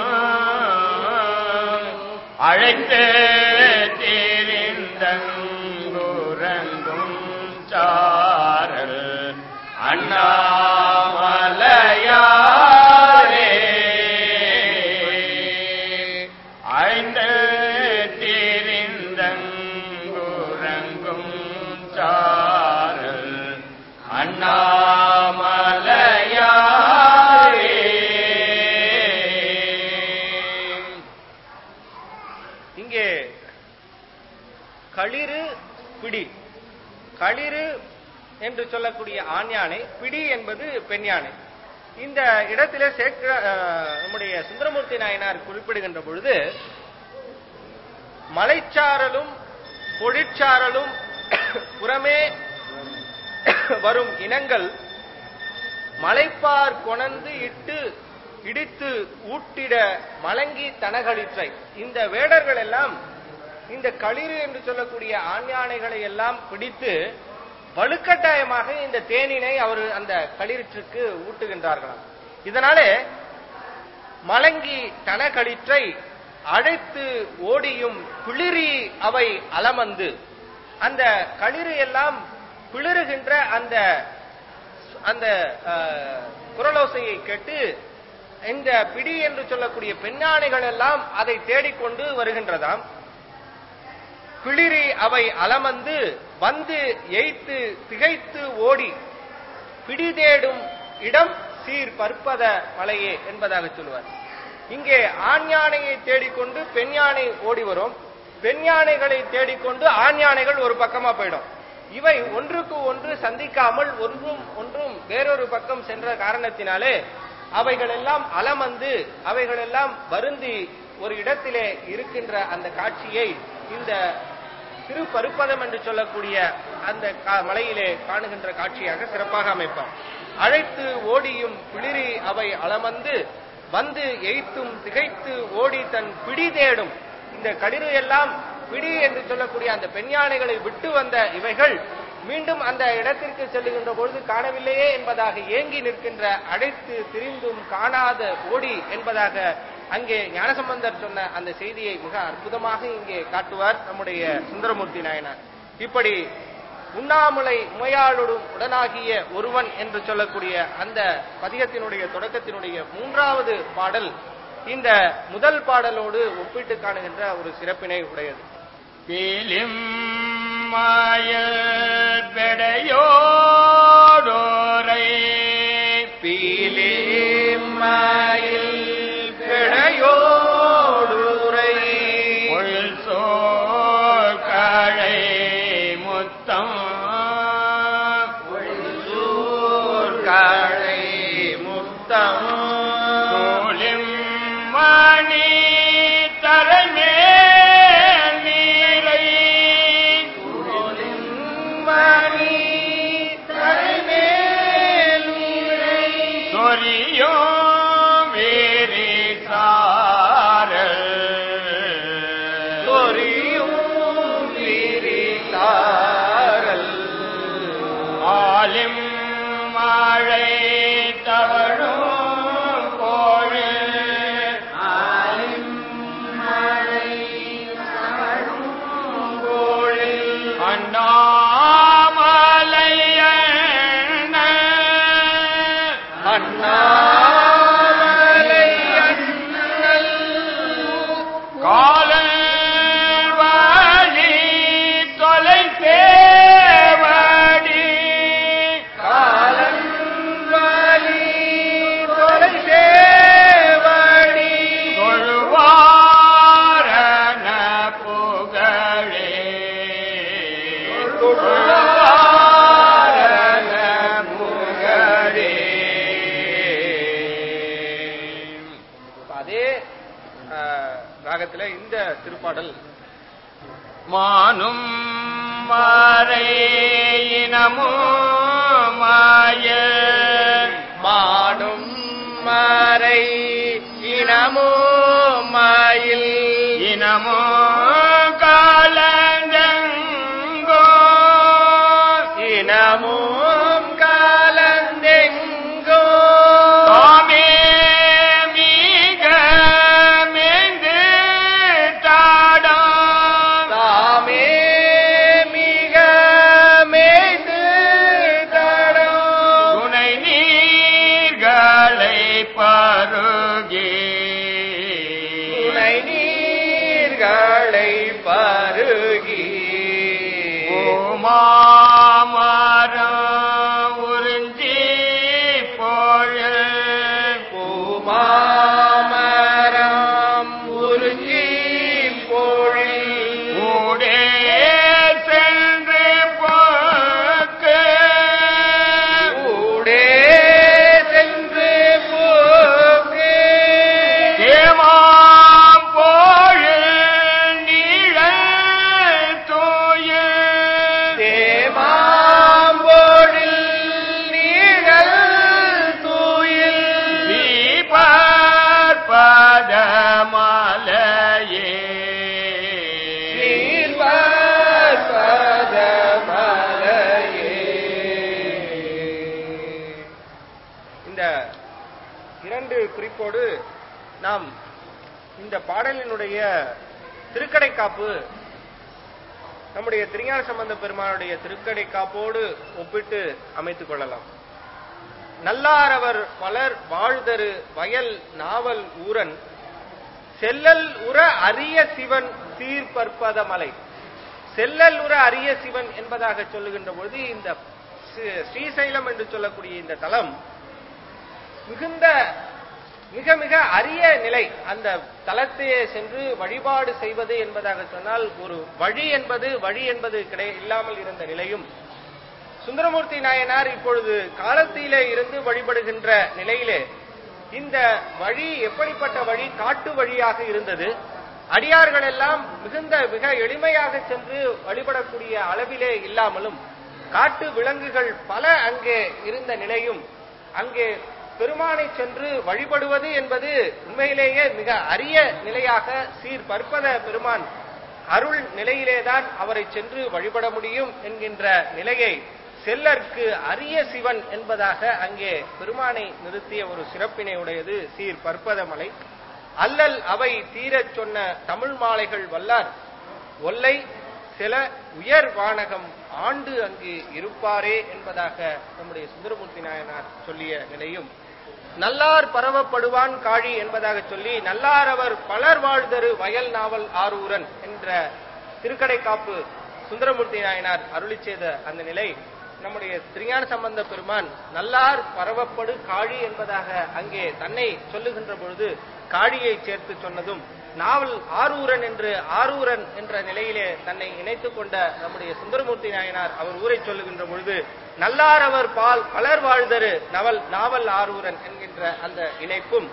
அழைத்து தெரிந்தங்குரங்கும் சாரல் அண்ணாமலையாரே ஐந்து தெரிந்தங்குரங்கும் சாரல் அண்ணாமலை களிறு பிடி. களிறு என்று சொல்லக்கூடிய ஆண் யானை, பிடி என்பது பெண் யானை. இந்த இடத்திலே சேக்க நம்முடைய சுந்தரமூர்த்தி நாயனார் குறிப்பிடுகின்ற பொழுது மலைச்சாரலும் பொழிற்சாரலும் புறமே வரும் இனங்கள் மலைப்பார் கொணந்து இட்டு இடித்து ஊட்டிட மலங்கி தனகளிற்றை. இந்த வேடர்கள் எல்லாம் இந்த களிறு என்று சொல்லக்கூடிய ஆண் யானைகளை எல்லாம் பிடித்து வலுக்கட்டாயமாக இந்த தேனினை அவர் அந்த களிற்றுக்கு ஊட்டுகின்றார்களாம். இதனாலே மலங்கி தனகளிற்றை அழைத்து ஓடியும் பிளிரி அவை அலமந்து, அந்த களிறு எல்லாம் பிளிருகின்ற அந்த அந்த குரலோசையை கேட்டு இந்த பிடி என்று சொல்லக்கூடிய பெண்ணானைகள் எல்லாம் அதை தேடிக்கொண்டு வருகின்றதாம். பிளிரி அவை அலமந்து வந்து எய்த்து திகைத்து ஓடி பிடி தேடும் இடம் சீர் பற்பத மலையே என்பதாக சொல்லுவார். இங்கே ஆண் யானையை தேடிக்கொண்டு பெண் யானை ஓடி வரும், பெண் யானைகளை தேடிக்கொண்டு ஆண் யானைகள் ஒரு பக்கமா போயிடும். இவை ஒன்றுக்கு ஒன்று சந்திக்காமல் ஒன்றும் ஒன்றும் வேறொரு பக்கம் சென்ற காரணத்தினாலே அவைகள் எல்லாம் அலமந்து அவைகள் எல்லாம் வருந்தி ஒரு இடத்திலே இருக்கின்ற அந்த காட்சியை இந்த திரு பருப்பதம் என்று சொல்லக்கூடிய அந்த மலையிலே காணுகின்ற காட்சியாக சிறப்பாக அமைப்பார். அழைத்து ஓடியும் பிளிரி அவை அலமந்து வந்து எய்த்தும் திகைத்து ஓடி தன் பிடி தேடும். இந்த களிறு எல்லாம் பிடி என்று சொல்லக்கூடிய அந்த பெண் யானைகளை விட்டு வந்த இவைகள் மீண்டும் அந்த இடத்திற்கு செல்லுகின்ற பொழுது காணவில்லையே என்பதாக ஏங்கி நிற்கின்ற, அழைத்து திரிந்தும் காணாத ஓடி என்பதாக அங்கே ஞானசம்பந்தர் சொன்ன அந்த செய்தியை மிக அற்புதமாக இங்கே காட்டுவார் நம்முடைய சுந்தரமூர்த்தி நாயனார். இப்படி உண்ணாமுலை உமையாளோடும் உடனாகிய ஒருவன் என்று சொல்லக்கூடிய அந்த பதிகத்தினுடைய தொடக்கத்தினுடைய மூன்றாவது பாடல் இந்த முதல் பாடலோடு ஒப்பிட்டு காணுகின்ற ஒரு சிறப்பினை உடையது. பீலிம் மாயல் பெடையோடோரை பீலிம் மாயில் பெடையோடுரை பொழில் சோர் காழை முத்தம் பொழில் சோர் காழை முத்தம் சோலிம் மணி தரமே இந்த திருப்பாடல் மானும் மறையினமும் மாய மானும் மறை இனமும் மாயில் இனமோ காலந்தெங்கோ இனமும் காலந்தெங்கோ தாமே மிக மேந்து தாடாம் தாமே மிக மேய்ந்து தாடாம் துணை நீர்களை பருகி துணை நீர்களை பருகி பூமாமரம் உறிஞ்சி போழ பூமாமரம் உருகி பொழில் ஊடே நினைப்போடு நாம் இந்த பாடலினுடைய திருக்கடை காப்பு நம்முடைய திருஞான சம்பந்த பெருமானுடைய திருக்கடை காப்போடு ஒப்பிட்டு அமைத்துக் கொள்ளலாம். நல்லாரவர் பலர் வாழ்தரு வயல் நாவல் ஊரன் செல்லல் உற அரிய சிவன் சீர்பற்பத மலை. செல்லல் உற அரிய சிவன் என்பதாக சொல்லுகின்ற பொழுது இந்த ஸ்ரீசைலம் என்று சொல்லக்கூடிய இந்த தலம் மிகுந்த மிக மிக அரிய நிலை. அந்த தலத்தையே சென்று வழிபாடு செய்வது என்பதாக சொன்னால் ஒரு வழி என்பது வழி என்பது கிடை இல்லாமல் இருந்த நிலையும், சுந்தரமூர்த்தி நாயனார் இப்பொழுது காலத்திலே இருந்து வழிபடுகின்ற நிலையிலே இந்த வழி எப்படிப்பட்ட வழி? காட்டு வழியாக இருந்தது. அடியார்கள் எல்லாம் மிகுந்த மிக எளிமையாக சென்று வழிபடக்கூடிய அளவிலே இல்லாமலும் காட்டு விலங்குகள் பல அங்கே இருந்த நிலையும், அங்கே பெருமானை சென்று வழிபடுவது என்பது உண்மையிலேயே மிக அரிய நிலையாக சீர் பற்பத பெருமான் அருள் நிலையிலேதான் அவரை சென்று வழிபட முடியும் என்கின்ற நிலையை செல்லற்கு அரிய சிவன் என்பதாக அங்கே பெருமானை நிறுத்திய ஒரு சிறப்பினை உடையது சீர் பற்பத மலை. அல்லல் அவை தீரச் சொன்ன தமிழ் மாலைகள் வல்லார் ஒல்லை சில உயர் வானகம் ஆண்டு அங்கு இருப்பாரே என்பதாக நம்முடைய சுந்தரமூர்த்தி நாயனார் சொல்லிய நிலையும், நல்லார் பரவப்படுவான் காழி என்பதாக சொல்லி நல்லார் அவர் பலர் வாழ்தரு வயல் நாவல் ஆரூரன் என்ற திருக்கடை காப்பு சுந்தரமூர்த்தி நாயனார் அருளி செய்த அந்த நிலை நம்முடைய திருஞான சம்பந்த பெருமான் நல்லார் பரவப்படு காழி என்பதாக அங்கே தன்னை சொல்லுகின்ற பொழுது காழியை சேர்த்து சொன்னதும், நாவல் ஆரூரன் என்று ஆரூரன் என்ற நிலையிலே தன்னை இணைத்துக் கொண்ட நம்முடைய சுந்தரமூர்த்தி நாயனார் அவர் ஊரை சொல்லுகின்ற பொழுது நல்லார் அவர் பால் பலர் வாழ்தரு நவல் நாவல் ஆரூரன் என்கின்ற அந்த இணைப்பும்,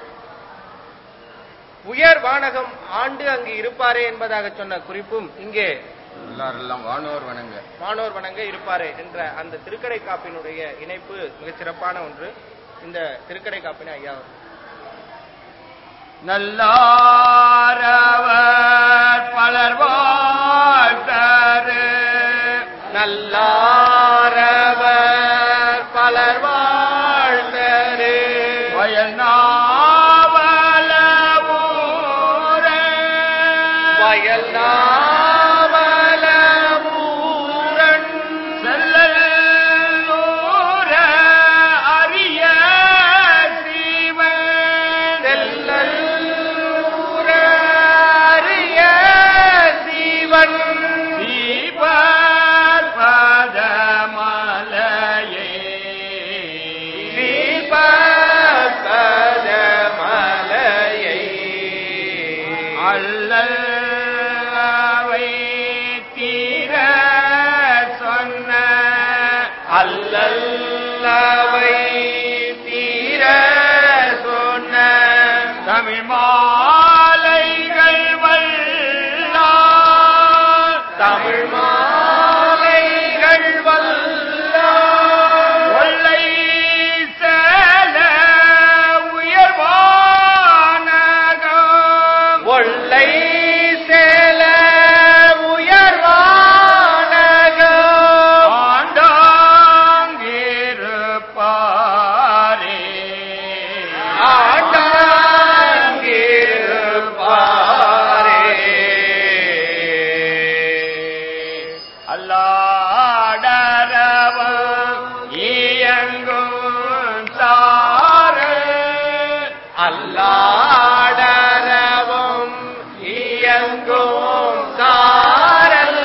உயர் வானகம் ஆண்டு அங்கு இருப்பாரே என்பதாக சொன்ன குறிப்பும் இங்கே எல்லாரெல்லாம் வானோர் வணங்க வானோர் வணங்க இருப்பாரே என்ற அந்த திருக்கடை காப்பினுடைய இணைப்பு மிகச் சிறப்பான ஒன்று. இந்த திருக்கடை காப்பினை ஐயா நல்லாரவர் பலர் வாழ்தரு நல்லாரவர் பலர் வாழ்தரு வயல் நாவல ஊரன் வயல் நாவல ஊரன் செல்லூர அரிய சிவன் செல்லூர அரிய சிவன் சீபற்பத மலையே சீபற்பத மலையை அல்லல் அவை தீர சொன்ன அல்லல்லவை தீர சொன்ன தமிழ் மாலைகள் வல்லார் தமிழ் மாலைகள் வல்லார் ஒல்லை செல உயர்வானகம் ஒல்லை சேல உயர்வானகம் ஆண்டாங்கிருப்பாரே ஆண்டாங்கிருப்பாரே அல்லாடரவம் இயங்கும் சாரல் அல்லாடரவும் இயங்கும் சாரல்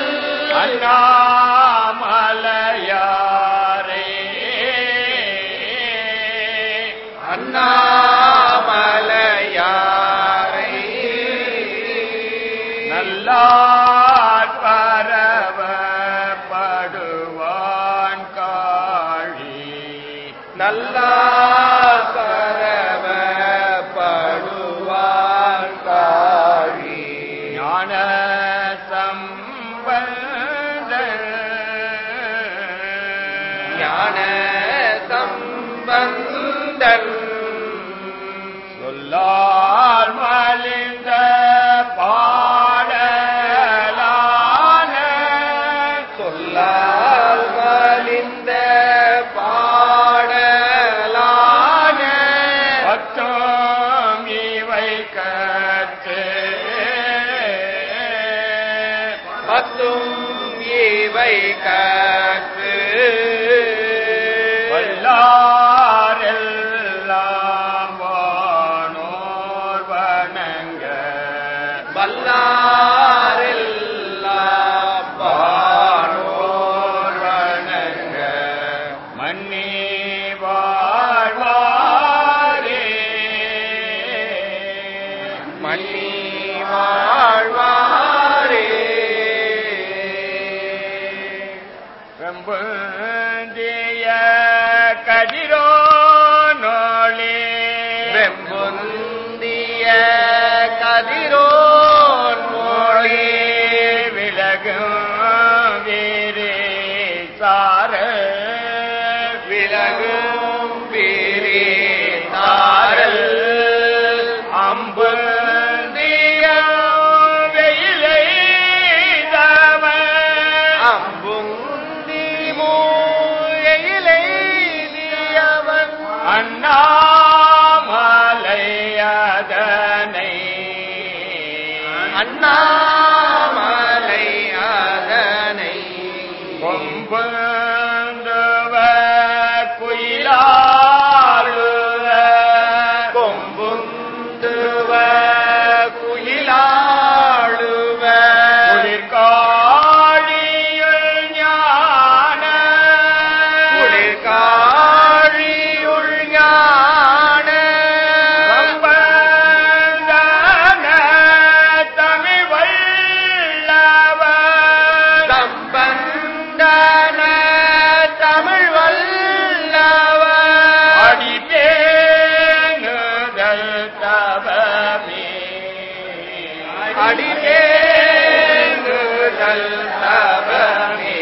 அண்ணாமலையாரே அண்ணாமலையாரை நல்லார் பரவப்படுவான் காழி நல்லா பரவப்படுவான் காழி ஞான சம்பந்தன் ஞான சம்பந்தன் சொல்லால் மலிந்த பாடல வல்லாரெல்லாம் வானோர் வணங்க மன்னி வாழ்வாரே மன்னி வாழ்வாரே வெம்புந்திய கதிரோ நோளே வெம்புந்திய கதிரோன் மொழி விலகும் வீரே சார விலகும் வீரே தாரல் அம்புந்திய வெயிலை தவன் அம்புந்தி மூயிலை தியவன் அண்ணாமலையதனை அண்ணாமலை அதனை கொம்புந்துவ குயிலாளுவ கொம்புந்துவ குயிலாளுவ குளிர்காழியுள் ஞான குளிர்காழியுள் ஞான சம்பந்தன தமிழ் வல்லவர் சம்பந்தன தமிழ் வல்லவர் அடிபேனுதல் தவமே அடியேனுதல் தவமே.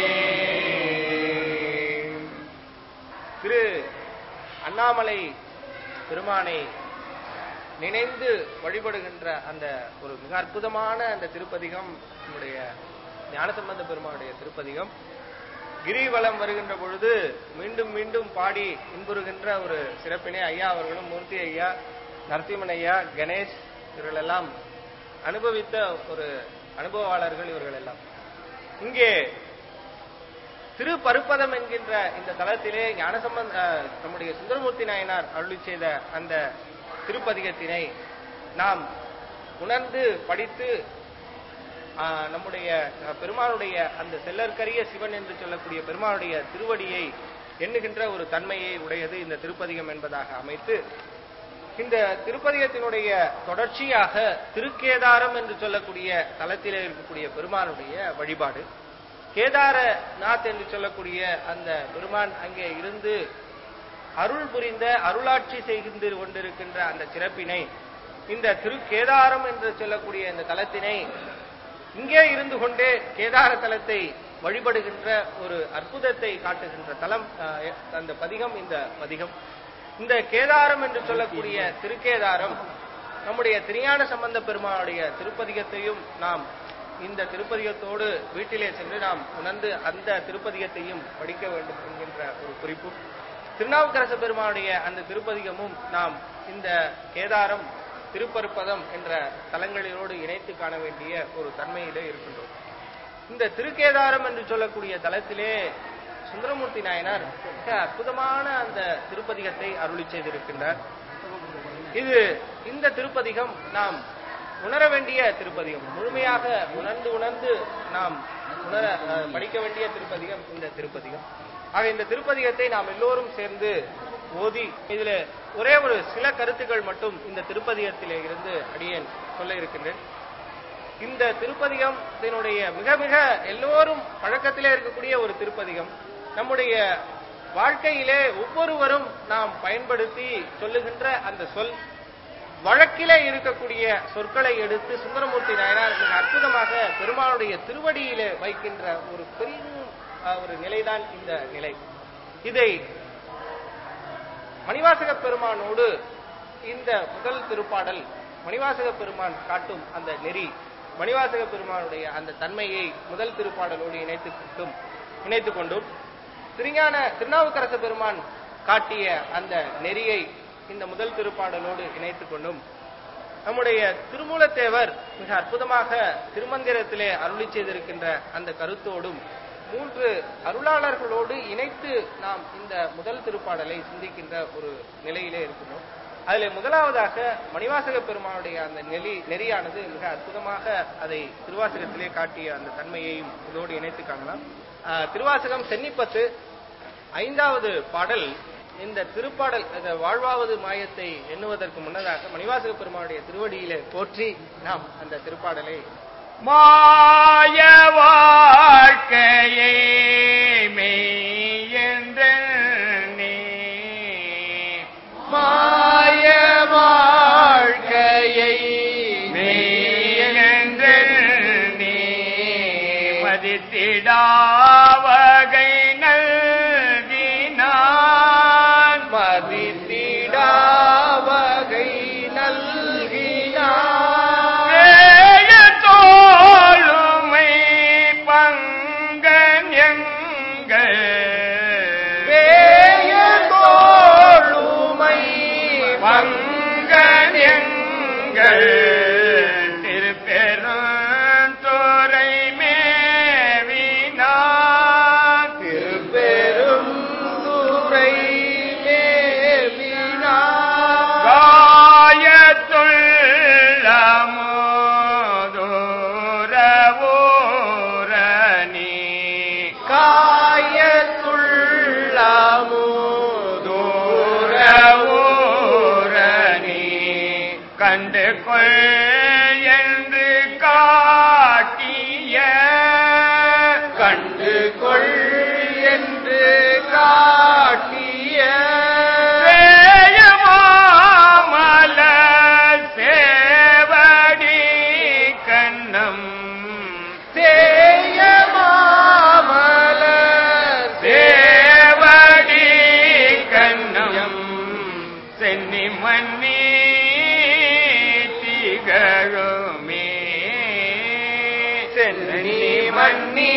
திரு அண்ணாமலை பெருமானை நினைந்து வழிபடுகின்ற அந்த ஒரு மிக அற்புதமான அந்த திருப்பதிகம் நம்முடைய ஞானசம்பந்த பெருமானுடைய திருப்பதிகம். கிரிவலம் வருகின்ற பொழுது மீண்டும் மீண்டும் பாடி இன்புறுகின்ற ஒரு சிறப்பினை ஐயா அவர்களும், மூர்த்தி ஐயா, நரசிம்மன் ஐயா, கணேஷ் இவர்கள் எல்லாம் அனுபவித்த ஒரு அனுபவாளர்கள் இவர்கள் எல்லாம். இங்கே திருப்பருப்பதம் என்கின்ற இந்த தலத்திலே ஞானசம்பந்த நம்முடைய சுந்தரமூர்த்தி நாயனார் அருளி செய்த அந்த திருப்பதிகத்தினை நாம் உணர்ந்து படித்து நம்முடைய பெருமானுடைய அந்த செல்லற்கரிய சிவன் என்று சொல்லக்கூடிய பெருமானுடைய திருவடியை எண்ணுகின்ற ஒரு தன்மையை உடையது இந்த திருப்பதிகம் என்பதாக அமைத்து, இந்த திருப்பதிகத்தினுடைய தொடர்ச்சியாக திருக்கேதாரம் என்று சொல்லக்கூடிய தலத்திலே இருக்கக்கூடிய பெருமானுடைய வழிபாடு, கேதாரநாத் என்று சொல்லக்கூடிய அந்த பெருமான் அங்கே இருந்து அருள் புரிந்த அருளாட்சி செய்து கொண்டிருக்கின்ற அந்த சிறப்பினை, இந்த திருக்கேதாரம் என்று சொல்லக்கூடிய இந்த தலத்தினை இங்கே இருந்து கொண்டே கேதார தலத்தை வழிபடுகின்ற ஒரு அற்புதத்தை காட்டுகின்ற தலம் அந்த பதிகம். இந்த பதிகம், இந்த கேதாரம் என்று சொல்லக்கூடிய திருக்கேதாரம் நம்முடைய திருஞான சம்பந்த பெருமானுடைய திருப்பதிகத்தையும் நாம் இந்த திருப்பதிகத்தோடு வீட்டிலே சென்று நாம் உணர்ந்து அந்த திருப்பதிகத்தையும் படிக்க வேண்டும் என்கின்ற ஒரு குறிப்பும், திருநாவுக்கரசு பெருமானுடைய அந்த திருப்பதிகமும் நாம் இந்த கேதாரம் திருப்பருப்பதம் என்ற தலங்களிலோடு இணைத்து காண வேண்டிய ஒரு தன்மையிலே இருக்கின்றோம். இந்த திருக்கேதாரம் என்று சொல்லக்கூடிய தலத்திலே சுந்தரமூர்த்தி நாயனார் மிக அற்புதமான அந்த திருப்பதிகத்தை அருளி செய்திருக்கின்றார். இது இந்த திருப்பதிகம் நாம் உணர வேண்டிய திருப்பதிகம், முழுமையாக உணர்ந்து உணர்ந்து நாம் உணர படிக்க வேண்டிய திருப்பதிகம் இந்த திருப்பதிகம். ஆக இந்த திருப்பதிகத்தை நாம் எல்லோரும் சேர்ந்து ஓதி, இதுல ஒரே ஒரு சில கருத்துக்கள் மட்டும் இந்த திருப்பதிகத்திலே இருந்து அடியேன் சொல்ல இருக்கின்றேன். இந்த திருப்பதிகம் இதனுடைய மிக மிக எல்லோரும் பழக்கத்திலே இருக்கக்கூடிய ஒரு திருப்பதிகம். நம்முடைய வாழ்க்கையிலே ஒவ்வொருவரும் நாம் பயன்படுத்தி சொல்லுகின்ற அந்த சொல், வழக்கிலே இருக்கக்கூடிய சொற்களை எடுத்து சுந்தரமூர்த்தி நாயனார் மிக அற்புதமாக பெருமானுடைய திருவடியிலே வைக்கின்ற ஒரு பெரிய ஒரு நிலைதான் இந்த நிலை. இதை மணிவாசக பெருமானோடு இந்த முதல் திருப்பாடல், மணிவாசக பெருமான் காட்டும் அந்த நெறி, மணிவாசக பெருமானுடைய அந்த தன்மையை முதல் திருப்பாடலோடு இணைத்து கொண்டும் இணைத்துக் கொண்டும் திருஞான திருநாவுக்கரச பெருமான் காட்டிய அந்த நெறியை இந்த முதல் திருப்பாடலோடு இணைத்துக் கொண்டும் நம்முடைய திருமூலத்தேவர் மிக அற்புதமாக திருமந்திரத்திலே அருளி செய்திருக்கின்ற அந்த கருத்தோடும் மூன்று அருளாளர்களோடு இணைத்து நாம் இந்த முதல் திருப்பாடலை சிந்திக்கின்ற ஒரு நிலையிலே இருக்கிறோம். அதில் முதலாவதாக மணிவாசக பெருமானுடைய அந்த நெறி நெறியானது மிக அற்புதமாக அதை திருவாசகத்திலே காட்டிய அந்த தன்மையையும் இதோடு இணைத்து காணலாம். திருவாசகம் சென்னிப்பத்து ஐந்தாவது பாடல். இந்த திருப்பாடல் இந்த வாழ்வாவது மாயத்தை எண்ணுவதற்கு முன்னதாக மணிவாசக பெருமானுடைய திருவடியிலே போற்றி நாம் அந்த திருப்பாடலை மாய வாழ்க்கையை மெய்யென்று நீ மாய வாழ்க்கையை மெய்யென்று நீ மதித்திடாவகை நல்கினான் மதித்திடாவகை நல்கினான் தோளுமை பங்கன் எங்கள் வேய தோளுமை பங்கன் எங்கள் திருப்பெருந்துறை மேவினான் திருப்பெருந்துறை மேவினான் காயத்துள்ள மோதுரவோரணி காயத்துள்ள தூரவோரணி கண்டு கொள் என்று காட்டிய கண்டு கொள் என்று காட்டிய சேயமாமல சேவடி கண்ணம் சேயமாமல சேவடி கண்ணம் சென்னி மன்னி திகழுமே சென்னி மன்னி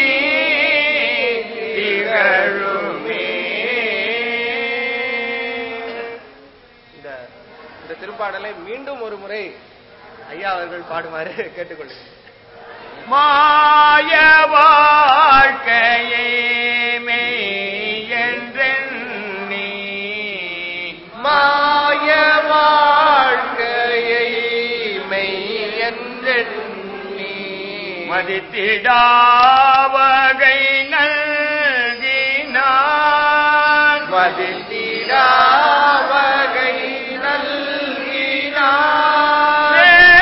திகழுமே. இந்த இந்த திருப்பாடலை மீண்டும் ஒரு முறை ஐயா அவர்கள் பாடுமாறு கேட்டுக்கொள்கிறேன். மாய வாழ்க்கையை மெய்யென்று நீ மாய வாழ்க்கையை மெய்யென்றெண்ணி மதித்திடாவகை நல்கினான் மதித்திடாவகை நல்கினான்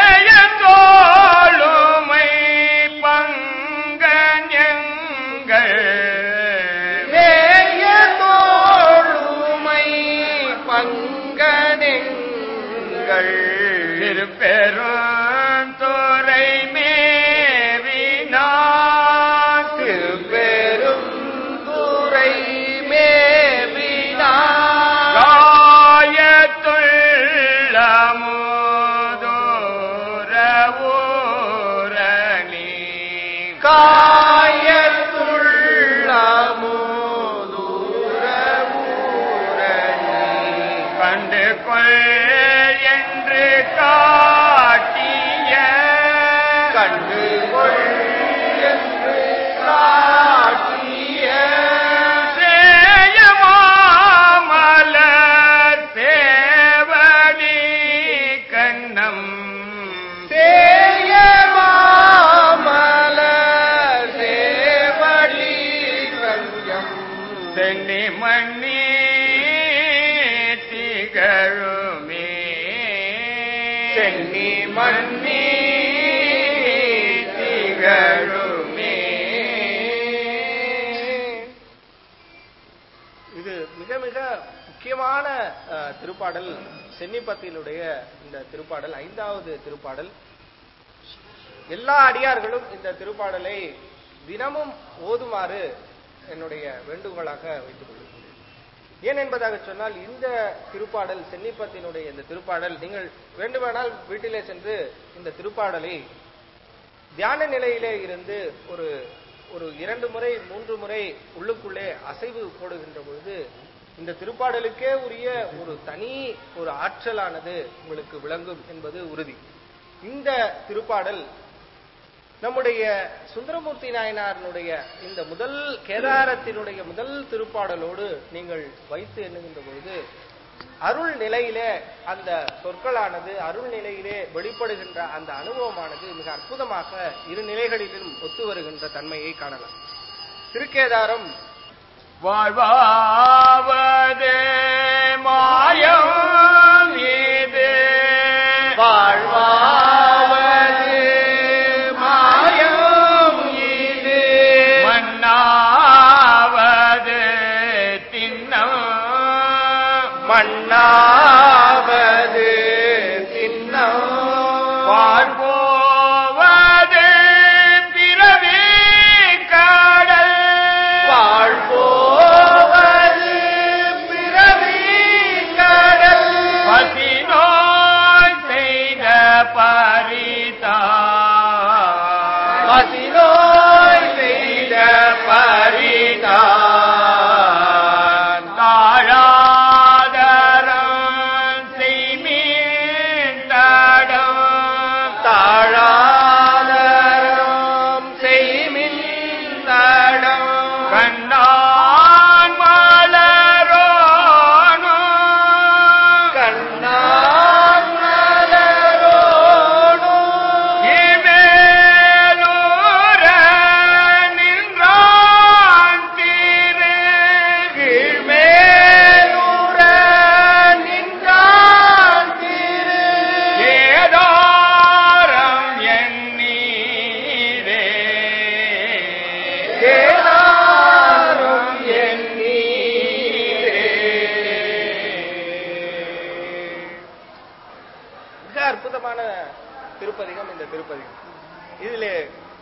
தோளுமை பங்கன் எங்கள் வேய தோளுமை பங்கனெங்கள் திருப்பெருந்துறை மேவினான் திருப்பெருந்துறை மேவினான் காயத்துள்ள மோதுரவோரணி காயத்துள்ள மோதுரவோரணி கண்டு கொள் என்று காட்டிய கண்டு கொள் என்று காட்டிய சேயமாமல சேவடி கண்ணம் சேயமாமல சேவடி கஞ்சம் சென்னி மன்னி திகழுமே சென்னி மன்னி திகழுமே. இது மிக மிக முக்கியமான அஹ், திருப்பாடல். சென்னிப்பத்தினுடைய இந்த திருப்பாடல் ஐந்தாவது திருப்பாடல். எல்லா அடியார்களும் இந்த திருப்பாடலை தினமும் ஓதுமாறு என்னுடைய வேண்டுகோளாக வைத்துக் கொள்கிறேன். ஏன் என்பதாக சொன்னால் இந்த திருப்பாடல் சென்னிப்பத்தினுடைய இந்த திருப்பாடல் நீங்கள் வேண்டுமானால் வீட்டிலே சென்று இந்த திருப்பாடலை தியான நிலையிலே இருந்து ஒரு ஒரு இரண்டு முறை மூன்று முறை உள்ளுக்குள்ளே அசைவு போடுகின்ற பொழுது இந்த திருப்பாடலுக்கே உரிய ஒரு தனி ஒரு ஆற்றலானது உங்களுக்கு விளங்கும் என்பது உறுதி. இந்த திருப்பாடல் நம்முடைய சுந்தரமூர்த்தி நாயனாரினுடைய இந்த முதல் கேதாரத்தினுடைய முதல் திருப்பாடலோடு நீங்கள் வைத்து எண்ணுகின்ற பொழுது அருள் நிலையிலே அந்த சொற்களானது அருள் நிலையிலே வெளிப்படுகின்ற அந்த அனுபவமானது மிக அற்புதமாக இரு நிலைகளிலும் ஒத்து வருகின்ற தன்மையை காணலாம். திருக்கேதாரம் வாழ்வாவது மாயம் இது வாழ்வாவது மாயம் இது மண்ணாவது தின்னம் மண்ணாவது தின்னம் வாழ்வோவது பிறவி கடல் வாழ்வோவது பிறவி கடல் பசி நோய் செய்த பரிதா மதினோய் செய்த பரிதான் தாழாதரம் செய்மீன் தடம் தாழாதரம் செய்மின் தடம் கண்ணான் மலரோனோ கண்ணான் மலரோடு இமேலூர நின்றான் திரு கீழ்மேலுற நின்றான் திரு ஏதாரம் எண்ணீரே கேதாரம் எண்ணீரே. மிக அற்புதமான திருப்பதிகம் இந்த திருப்பதிகம். இதிலே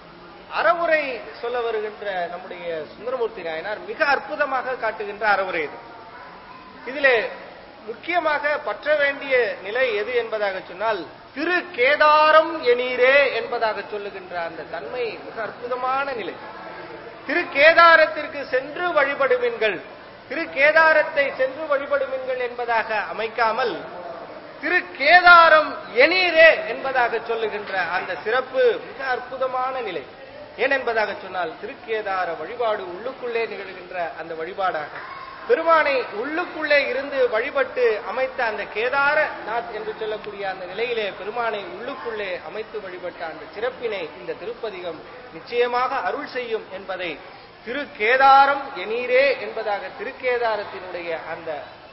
அறவுரை சொல்ல வருகின்ற நம்முடைய சுந்தரமூர்த்தி நாயனார் மிக அற்புதமாக காட்டுகின்ற அறவுரை இது. இதிலே முக்கியமாக பற்ற வேண்டிய நிலை எது என்பதாக சொன்னால் திரு கேதாரம் எணீரே என்பதாக சொல்லுகின்ற அந்த தன்மை மிக அற்புதமான நிலை. திரு கேதாரத்திற்கு சென்று வழிபடுவீர்கள், திரு கேதாரத்தை சென்று வழிபடுவீர்கள் என்பதாக அமைக்காமல் திரு கேதாரம் எணீரே என்பதாக சொல்லுகின்ற அந்த சிறப்பு மிக அற்புதமான நிலை. ஏன் என்பதாக சொன்னால் திருக்கேதார வழிபாடு உள்ளுக்குள்ளே நிகழ்கின்ற அந்த வழிபாடாக பெருமானை உள்ளுக்குள்ளே இருந்து வழிபட்டு அமைத்த அந்த கேதார நாத் என்று சொல்லக்கூடிய அந்த நிலையிலே பெருமானை உள்ளுக்குள்ளே அமைத்து வழிபட்ட அந்த சிறப்பினை இந்த திருப்பதிகம் நிச்சயமாக அருள் செய்யும் என்பதை திரு கேதாரம் எணீரே என்பதாக திருக்கேதாரத்தினுடைய அந்த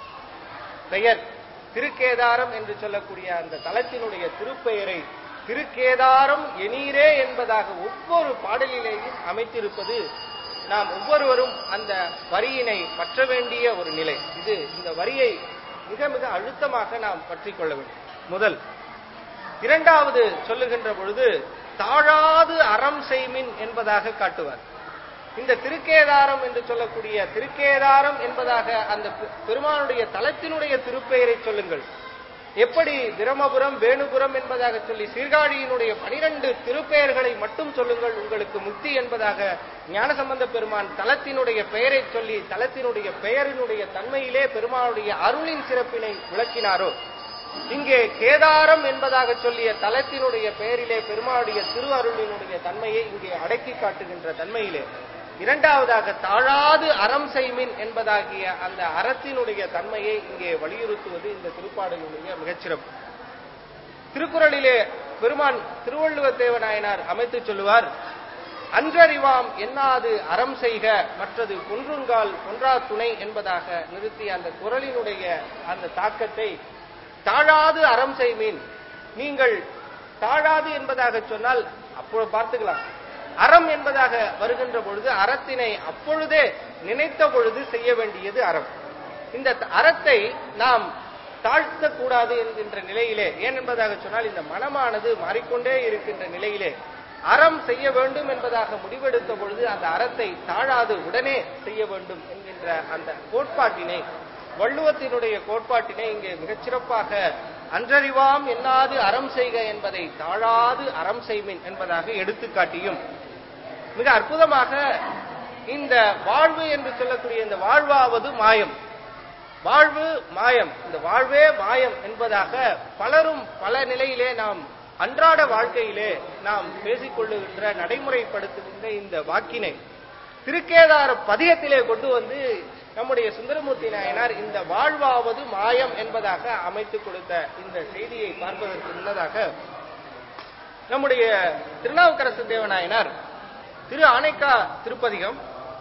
பெயர், திருக்கேதாரம் என்று சொல்லக்கூடிய அந்த தலத்தினுடைய திருப்பெயரை திருக்கேதாரம் எணீரே என்பதாக ஒவ்வொரு பாடலிலேயும் அமைத்திருப்பது நாம் ஒவ்வொருவரும் அந்த வரியினை பற்ற வேண்டிய ஒரு நிலை. இது இந்த வரியை மிக மிக அழுத்தமாக நாம் பற்றிக் கொள்ள வேண்டும். முதல். இரண்டாவது சொல்லுகின்ற பொழுது தாழாது அறம் செய்மின் என்பதாக காட்டுவார். இந்த திருக்கேதாரம் என்று சொல்லக்கூடிய திருக்கேதாரம் என்பதாக அந்த பெருமானுடைய தலத்தினுடைய திருப்பெயரை சொல்லுங்கள். எப்படி பிரமபுரம் வேணுபுரம் என்பதாக சொல்லி சீர்காழியினுடைய பனிரெண்டு திருப்பெயர்களை மட்டும் சொல்லுங்கள் உங்களுக்கு முக்தி என்பதாக ஞானசம்பந்த பெருமான் தலத்தினுடைய பெயரை சொல்லி தலத்தினுடைய பெயரினுடைய தன்மையிலே பெருமானுடைய அருளின் சிறப்பினை விளக்கினாரோ, இங்கே கேதாரம் என்பதாக சொல்லிய தலத்தினுடைய பெயரிலே பெருமானுடைய திரு அருளினுடைய தன்மையை இங்கே அடக்கி காட்டுகின்ற தன்மையிலே இரண்டாவதாக தாழாது அறம் செய்மின் என்பதாகிய அந்த அறத்தினுடைய தன்மையை இங்கே வலியுறுத்துவது இந்த திருப்பாடலுடைய மிகச்சிறப்பு. திருக்குறளிலே பெருமான் திருவள்ளுவ தேவநாயனார் அமைத்து சொல்லுவார், அன்றறிவாம் என்னாது அறம் செய்க மற்றது கொன்றுங்கால் கொன்றா துணை என்பதாக நிறுத்திய அந்த குறளினுடைய அந்த தாக்கத்தை தாழாது அறம் செய்மின், நீங்கள் தாழாது என்பதாக சொன்னால் அப்போ பார்த்துக்கலாம், அறம் என்பதாக வருகின்ற பொழுது அறத்தினை அப்பொழுதே நினைத்த பொழுது செய்ய வேண்டியது அறம். இந்த அறத்தை நாம் தாழ்த்தக்கூடாது என்கின்ற நிலையிலே, ஏன் என்பதாக சொன்னால் இந்த மனமானது மாறிக்கொண்டே இருக்கின்ற நிலையிலே அறம் செய்ய வேண்டும் என்பதாக முடிவெடுத்த பொழுது அந்த அறத்தை தாழாது உடனே செய்ய வேண்டும் என்கின்ற அந்த கோட்பாட்டினை, வள்ளுவத்தினுடைய கோட்பாட்டினை இங்கே மிகச்சிறப்பாக அன்றறிவாம் என்னாது அறம் செய்க என்பதை தாழாது அறம் செய்மின் என்பதாக எடுத்துக்காட்டியும் மிக அற்புதமாக இந்த வாழ்வு என்று சொல்லக்கூடிய இந்த வாழ்வாவது மாயம், வாழ்வு மாயம், இந்த வாழ்வே மாயம் என்பதாக பலரும் பல நிலையிலே நாம் அன்றாட வாழ்க்கையிலே நாம் பேசிக்கொள்ளுகின்ற நடைமுறைப்படுத்துகின்ற இந்த வாக்கினை திருக்கேதார பதிகத்திலே கொண்டு வந்து நம்முடைய சுந்தரமூர்த்தி நாயனார் இந்த வாழ்வாவது மாயம் என்பதாக அமைத்துக் கொடுத்த இந்த செய்தியை பார்ப்பதற்கு முன்னதாக நம்முடைய திருநாவுக்கரசு தேவநாயனார் திரு ஆனைக்கா திருப்பதிகம்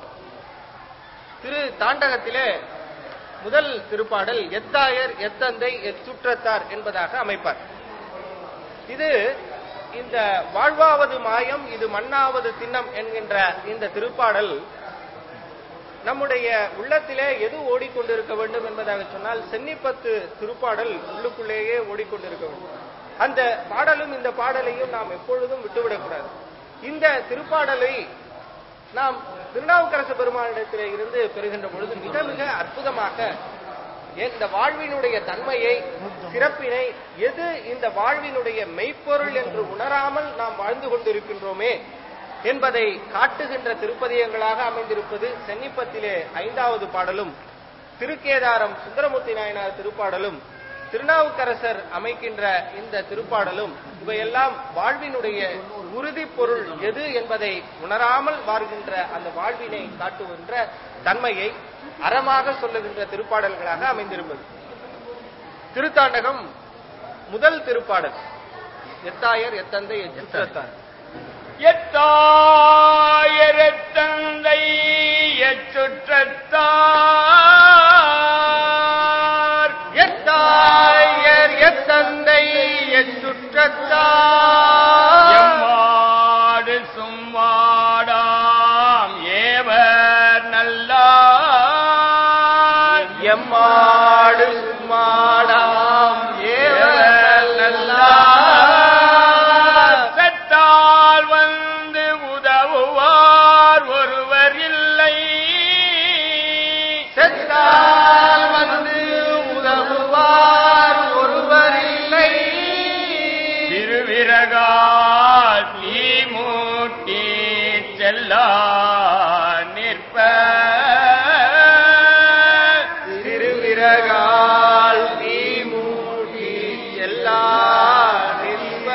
திரு தாண்டகத்திலே முதல் திருப்பாடல் எத்தாயர் எத்தந்தை எச்சுற்றத்தார் என்பதாக அமைப்பார். இது இந்த வாழ்வாவது மாயம் இது மண்ணாவது திண்ணம் என்கின்ற இந்த திருப்பாடல் நம்முடைய உள்ளத்திலே எது ஓடிக்கொண்டிருக்க வேண்டும் என்பதாக சொன்னால் சென்னிப்பத்து திருப்பாடல் உள்ளுக்குள்ளேயே ஓடிக்கொண்டிருக்க வேண்டும். அந்த பாடலும் இந்த பாடலையும் நாம் எப்பொழுதும் விட்டுவிடக்கூடாது. இந்த திருப்பாடலை நாம் திருநாவுக்கரசு பெருமானிடத்திலே இருந்து பெறுகின்ற பொழுது மிக மிக அற்புதமாக இந்த வாழ்வினுடைய தன்மையை சிறப்பினை எது இந்த வாழ்வினுடைய மெய்ப்பொருள் என்று உணராமல் நாம் வாழ்ந்து கொண்டிருக்கின்றோமே என்பதை காட்டுகின்ற திருப்பதியங்களாக அமைந்திருப்பது சென்னிப்பத்திலே ஐந்தாவது பாடலும் திருக்கேதாரம் சுந்தரமூர்த்தி நாயனார் திருப்பாடலும் திருநாவுக்கரசர் அமைக்கின்ற இந்த திருப்பாடலும் இவையெல்லாம் வாழ்வினுடைய உறுதி பொருள் எது என்பதை உணராமல் வாழ்கின்ற அந்த வாழ்வினை காட்டுகின்ற தன்மையை அறமாக சொல்லுகின்ற திருப்பாடல்களாக அமைந்திருப்பது. திருத்தாண்டகம் முதல் திருப்பாடல் எத்தாயர் எத்தந்தை எச்சுற்றத்தார். எத்தாயர் எத்தந்தை எச்சுற்றத்தார் எத்தாயர் எத்தந்தை எச்சுற்றத்தார் எம்மாடு சும்மாடாம் ஏவர் நல்லார் எம்மாடு சும்மாடாம் ஏவர் நல்லார் செத்தால் வந்து உதவுவார் ஒருவர் இல்லை செத்தால் வந்து உதவுவார் ஒருவர் இல்லை திருவிரகால் தீ மூட்டி செல்லா நிற்ப திருவிரகால் தீ மூட்டி எல்லா நிற்ப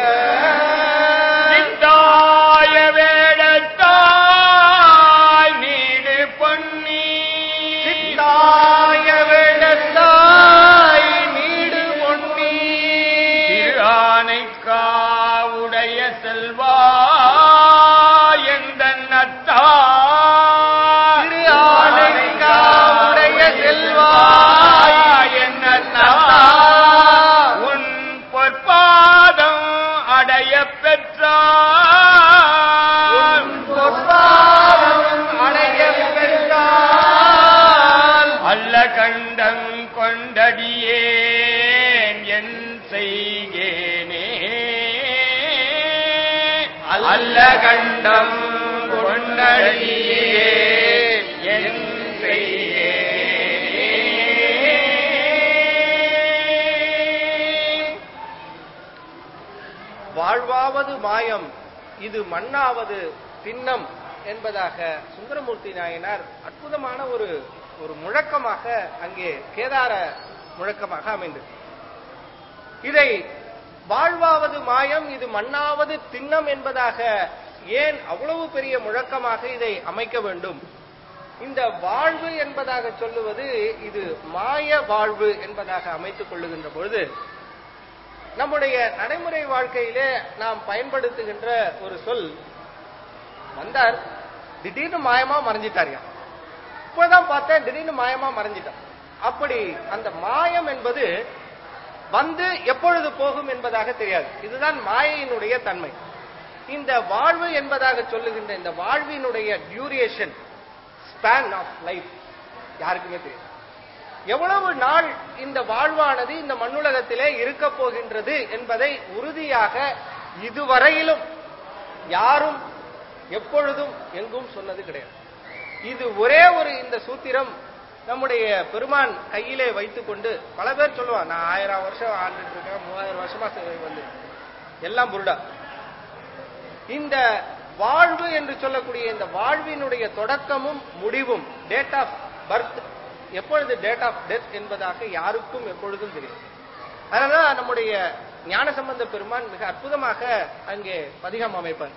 சித்தாய வேடத்தாய் நீடு பொன்னி சித்தாய வேடத்தாய் நீடு பொன்னி திரு ஆனைக்காவுடைய செல்வா எந்தன் அத்தா திரு ஆனைக்காவுடைய செல்வா என்னத்தா உன் பொற்பாதம் அடைய பெற்றார் பொற்பாதம் அடைய பெற்றால் அல்ல கண்டம் கொண்டடியேன் என் செய்கேனே அல்ல கண்டம் கொண்டடியேன் என் செய்கேனே. வாழ்வாவது மாயம் இது மண்ணாவது திண்ணம் என்பதாக சுந்தரமூர்த்தி நாயனார் அற்புதமான ஒரு ஒரு முழக்கமாக அங்கே கேதார முழக்கமாக அமைந்தது. இதை வாழ்வாவது மாயம் இது மண்ணாவது திண்ணம் என்பதாக ஏன் அவ்வளவு பெரிய முழக்கமாக இதை அமைக்க வேண்டும்? இந்த வாழ்வு என்பதாக சொல்லுவது இது மாய வாழ்வு என்பதாக அமைத்துக் கொள்ளுகின்ற பொழுது நம்முடைய நடைமுறை வாழ்க்கையிலே நாம் பயன்படுத்துகின்ற ஒரு சொல் வந்தார் திடீர்னு மாயமா மறைஞ்சிட்டாரியா, இப்பதான் பார்த்தேன் திடீர்னு மாயமா மறைஞ்சிட்டார். அப்படி அந்த மாயம் என்பது வந்து எப்பொழுது போகும் என்பதாக தெரியாது. இதுதான் மாயையினுடைய தன்மை. இந்த வாழ்வு என்பதாக சொல்லுகின்ற இந்த வாழ்வினுடைய டியூரேஷன் ஸ்பேன் ஆஃப் லைஃப் யாருக்குமே தெரியாது. எவ்வளவு நாள் இந்த வாழ்வானது இந்த மண்ணுலகத்திலே இருக்க போகின்றது என்பதை உறுதியாக இதுவரையிலும் யாரும் எப்பொழுதும் எங்கும் சொன்னது கிடையாது. இது ஒரே ஒரு இந்த சூத்திரம் நம்முடைய பெருமான் கையிலே வைத்துக் கொண்டு பல பேர் சொல்லுவான், நான் ஆயிரம் வருஷம் ஆண்டுட்டு இருக்கேன், மூவாயிரம் வருஷமா வந்து எல்லாம் புருடா. இந்த வாழ்வு என்று சொல்லக்கூடிய இந்த வாழ்வினுடைய தொடக்கமும் முடிவும் டேட் ஆஃப் பர்த் எப்பொழுது டேட் ஆஃப் டெத் என்பதாக யாருக்கும் எப்பொழுதும் தெரியும். அதனால நம்முடைய ஞானசம்பந்த பெருமான் மிக அற்புதமாக அங்கே பதிகம் அமைப்பார்.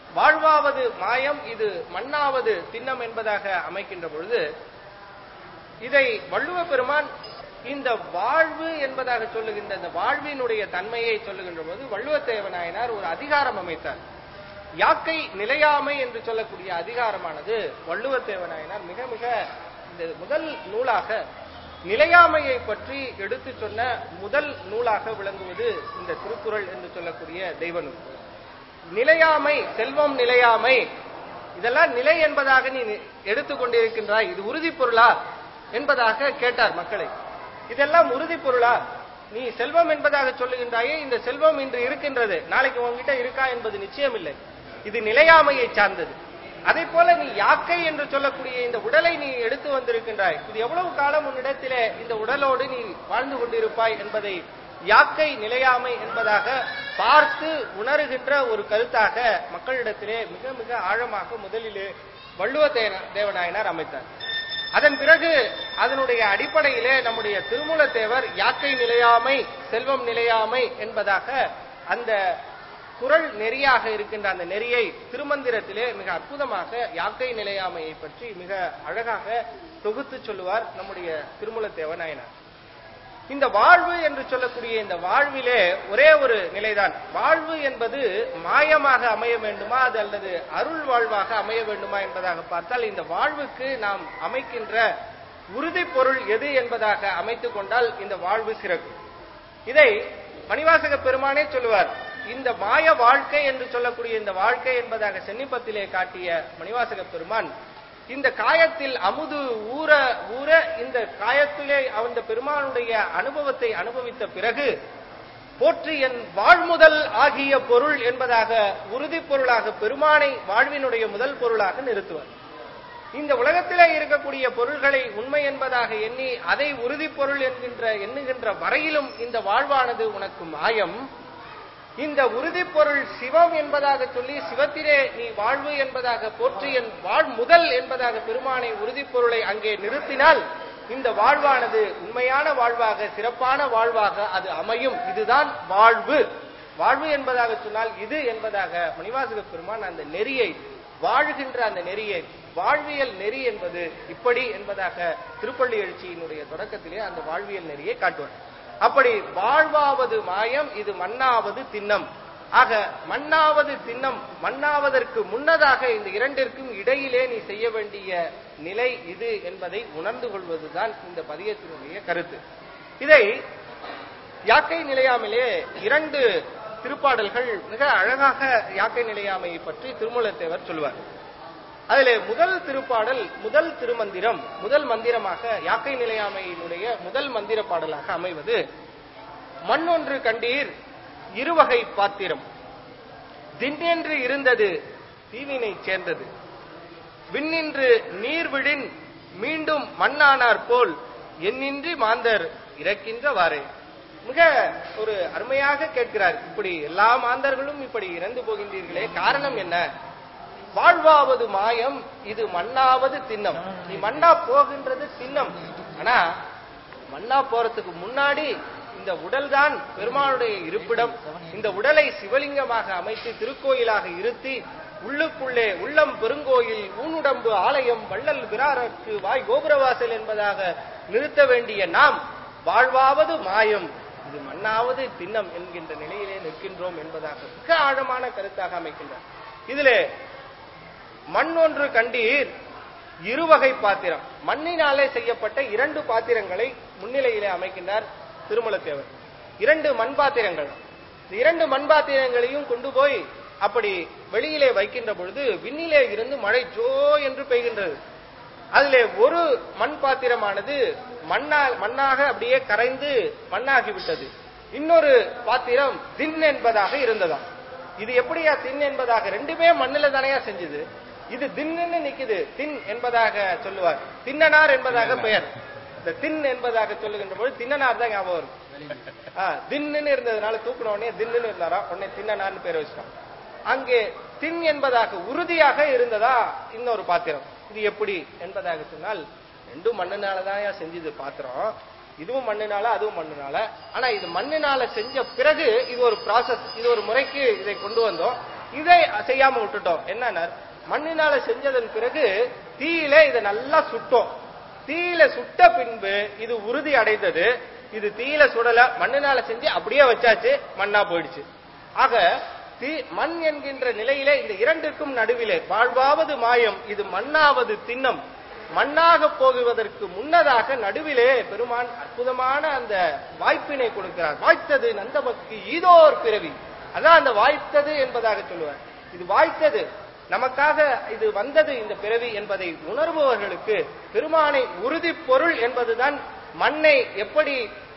வாழ்வாவது மாயம் இது மண்ணாவது திண்ணம் என்பதாக அமைக்கின்ற பொழுது இதை வள்ளுவ பெருமான் இந்த வாழ்வு என்பதாக சொல்லுகின்ற இந்த வாழ்வினுடைய தன்மையை சொல்லுகின்ற போது வள்ளுவத்தேவநாயனார் ஒரு அதிகாரம் அமைத்தார். யாக்கை நிலையாமை என்று சொல்லக்கூடிய அதிகாரமானது வள்ளுவத்தேவநாயனார் மிக மிக இந்த முதல் நூலாக நிலையாமையை பற்றி எடுத்து சொன்ன முதல் நூலாக விளங்குவது இந்த திருக்குறள் என்று சொல்லக்கூடிய தெய்வ நூல். நிலையாமை, செல்வம் நிலையாமை, இதெல்லாம் நிலை என்பதாக நீ எடுத்துக்கொண்டிருக்கின்றாய், இது உறுதி பொருளா என்பதாக கேட்டார் மக்களை. இதெல்லாம் உறுதி பொருளா? நீ செல்வம் என்பதாக சொல்லுகின்றாயே, இந்த செல்வம் இன்று இருக்கின்றது, நாளைக்கு உங்ககிட்ட இருக்கா என்பது நிச்சயம் இல்லை, இது நிலையாமையை சார்ந்தது. அதே போல நீ யாக்கை என்று சொல்லக்கூடிய இந்த உடலை நீ எடுத்து வந்திருக்கின்றாய், இது எவ்வளவு காலம் உன்னிடத்திலே இந்த உடலோடு நீ வாழ்ந்து கொண்டிருப்பாய் என்பதை யாக்கை நிலையாமை என்பதாக பார்த்து உணர்கின்ற ஒரு கருத்தாக மக்களிடத்திலே மிக மிக ஆழமாக முதலிலே வள்ளுவ தேவநாயனார் அமைத்தார். அதன் பிறகு அதனுடைய அடிப்படையிலே நம்முடைய திருமூலத்தேவர் யாக்கை நிலையாமை, செல்வம் நிலையாமை என்பதாக அந்த குறள் நெறியாக இருக்கின்ற அந்த நெறியை திருமந்திரத்திலே மிக அற்புதமாக யாக்கை நிலையாமையை பற்றி மிக அழகாக தொகுத்து சொல்லுவார் நம்முடைய திருமூலத்தேவநாயனார். இந்த வாழ்வு என்று சொல்லக்கூடிய இந்த வாழ்விலே ஒரே ஒரு நிலைதான். வாழ்வு என்பது மாயமாக அமைய வேண்டுமா அது அல்லது அருள் வாழ்வாக அமைய வேண்டுமா என்பதாக பார்த்தால், இந்த வாழ்வுக்கு நாம் அமைக்கின்ற உறுதி பொருள் எது என்பதாக அமைத்துக் கொண்டால் இந்த வாழ்வு சிறக்கும். இதை மணிவாசக பெருமானே சொல்லுவார். இந்த மாய வாழ்க்கை என்று சொல்லக்கூடிய இந்த வாழ்க்கை என்பதாக சென்னிப்பத்திலே காட்டிய மணிவாசக பெருமான், இந்த காயத்தில் அமுது ஊற ஊற இந்த காயத்திலே அந்த பெருமானுடைய அனுபவத்தை அனுபவித்த பிறகு போற்றி என் வாழ்முதல் ஆகிய பொருள் என்பதாக உறுதி பொருளாக பெருமானை வாழ்வினுடைய முதல் பொருளாக நிறுத்துவார். இந்த உலகத்திலே இருக்கக்கூடிய பொருள்களை உண்மை என்பதாக எண்ணி அதை உறுதி பொருள் என்கின்ற எண்ணுகின்ற வரையிலும் இந்த வாழ்வானது உனக்கு மாயம். இந்த உறுதி பொருள் சிவம் என்பதாக சொல்லி சிவத்திலே நீ வாழ்வு என்பதாக போற்றி என் வாழ் முதல் என்பதாக பெருமானை உறுதி பொருளை அங்கே நிறுத்தினால் இந்த வாழ்வானது உண்மையான வாழ்வாக சிறப்பான வாழ்வாக அது அமையும். இதுதான் வாழ்வு. வாழ்வு என்பதாக சொன்னால் இது என்பதாக மணிவாசக பெருமான் அந்த நெறியை, வாழ்கின்ற அந்த நெறியை, வாழ்வியல் நெறி என்பது இப்படி என்பதாக திருப்பள்ளி எழுச்சியினுடைய தொடக்கத்திலே அந்த வாழ்வியல் நெறியை காட்டுவார். அப்படி வாழ்வாவது மாயம், இது மண்ணாவது திண்ணம். ஆக மண்ணாவது திண்ணம், மண்ணாவதற்கு முன்னதாக இந்த இரண்டிற்கும் இடையிலே நீ செய்ய வேண்டிய நிலை இது என்பதை உணர்ந்து கொள்வதுதான் இந்த பதியத்தினுடைய கருத்து. இதை யாக்கை நிலையாமையிலே இரண்டு திருப்பாடல்கள் மிக அழகாக யாக்கை நிலையாமையை பற்றி திருமூலத்தேவர் சொல்வார். அதிலே முதல் திருப்பாடல், முதல் திருமந்திரம், முதல் மந்திரமாக யாக்கை நிலையாமையினுடைய முதல் மந்திர பாடலாக அமைவது மண்ணொன்று கண்டீர் இருவகை பாத்திரம், தின்னென்று இருந்தது தீவினை சேர்ந்தது, விண்ணின்று நீர்விழின் மீண்டும் மண்ணானார் போல் என்னின்றி மாந்தர் இறக்கின்றவாறே. மிக ஒரு அருமையாக கேட்கிறார். இப்படி எல்லா மாந்தர்களும் இப்படி இறந்து போகின்றீர்களே, காரணம் என்ன? வாழ்வாவது மாயம், இது மண்ணாவது திண்ணம். நீ மண்ணா போகின்றது திண்ணம். ஆனா மண்ணா போறதுக்கு முன்னாடி இந்த உடல் தான் பெருமானுடைய இருப்பிடம். இந்த உடலை சிவலிங்கமாக அமைத்து திருக்கோயிலாக இருத்தி உள்ளுக்குள்ளே உள்ளம் பெருங்கோயில் ஊனுடம்பு ஆலயம் வள்ளல் விராரற்கு வாய் கோபுரவாசல் என்பதாக நிறுத்த வேண்டிய நாம் வாழ்வாவது மாயம், இது மண்ணாவது திண்ணம் என்கின்ற நிலையிலே நிற்கின்றோம் என்பதாக மிக ஆழமான கருத்தாக அமைக்கின்றார். இதிலே மண் ஒன்று கண்டீர் இருவகை பாத்திரம், மண்ணினாலே செய்யப்பட்ட இரண்டு பாத்திரங்களை முன்னிலையிலே அமைக்கின்றார் திருமூலத்தேவர். இரண்டு மண் பாத்திரங்கள். இந்த இரண்டு மண் பாத்திரங்களையும் கொண்டு போய் அப்படி வெளியிலே வைக்கின்ற பொழுது விண்ணிலே இருந்து மழை ஜோ என்று பெய்கின்றது. அதிலே ஒரு மண் பாத்திரமானது மண்ணா மண்ணாக அப்படியே கரைந்து மண்ணாகிவிட்டது. இன்னொரு பாத்திரம் தின் என்பதாக இருந்ததாம். இது எப்படியா தின் என்பதாக? ரெண்டுமே மண்ணில தானையா செஞ்சது. இது தின்னு நிக்குது, தின் என்பதாக சொல்லுவார். தின்னனார் என்பதாக பெயர். இந்த தின் என்பதாக சொல்லுகின்ற போது தின்னனார் தான் ஞாபகம் வரும். தின்னு இருந்ததுனால தூக்கின உடனே தின்னு இருந்தாரா, உடனே தின்னனார்னு பேர் வச்சிட்டான். அங்கே தின் என்பதாக உறுதியாக இருந்ததா இன்னொரு பாத்திரம். இது எப்படி என்பதாக சொன்னால், ரெண்டும் மண்ணுனாலதான் செஞ்சது பாத்திரம். இதுவும் மண்ணுனால அதுவும் மண்ணுனால. ஆனா இது மண்ணுனால செஞ்ச பிறகு இது ஒரு ப்ராசஸ், இது ஒரு முறைக்கு இதை கொண்டு வந்தோம். இதை செய்யாம விட்டுட்டோம். என்னன்னா மண்ணினால செஞ்சதன் பிறகு தீயிலே இதை நல்லா சுட்டோம். தீயில சுட்ட பின்பு இது உறுதி அடைந்தது. இது தீயில சுடல, மண்ணினால செஞ்சு அப்படியே வச்சாச்சு, மண்ணா போயிடுச்சு. ஆக தீ மண் என்கின்ற நிலையிலே இந்த இரண்டுக்கும் நடுவிலே வாழ்வாவது மாயம், இது மண்ணாவது திண்ணம். மண்ணாக போகுவதற்கு முன்னதாக நடுவிலே பெருமான் அற்புதமான அந்த வாய்ப்பினை கொடுக்கிறார். வாய்த்தது நந்தமக்கு ஈதோர் பிறவி, அதான் அந்த வாய்த்தது என்பதாக சொல்லுவார். இது வாய்த்தது, நமக்காக இது வந்தது இந்த பிறவி என்பதை உணர்பவர்களுக்கு பெருமானை உறுதி பொருள் என்பதுதான். மண்ணை எப்படி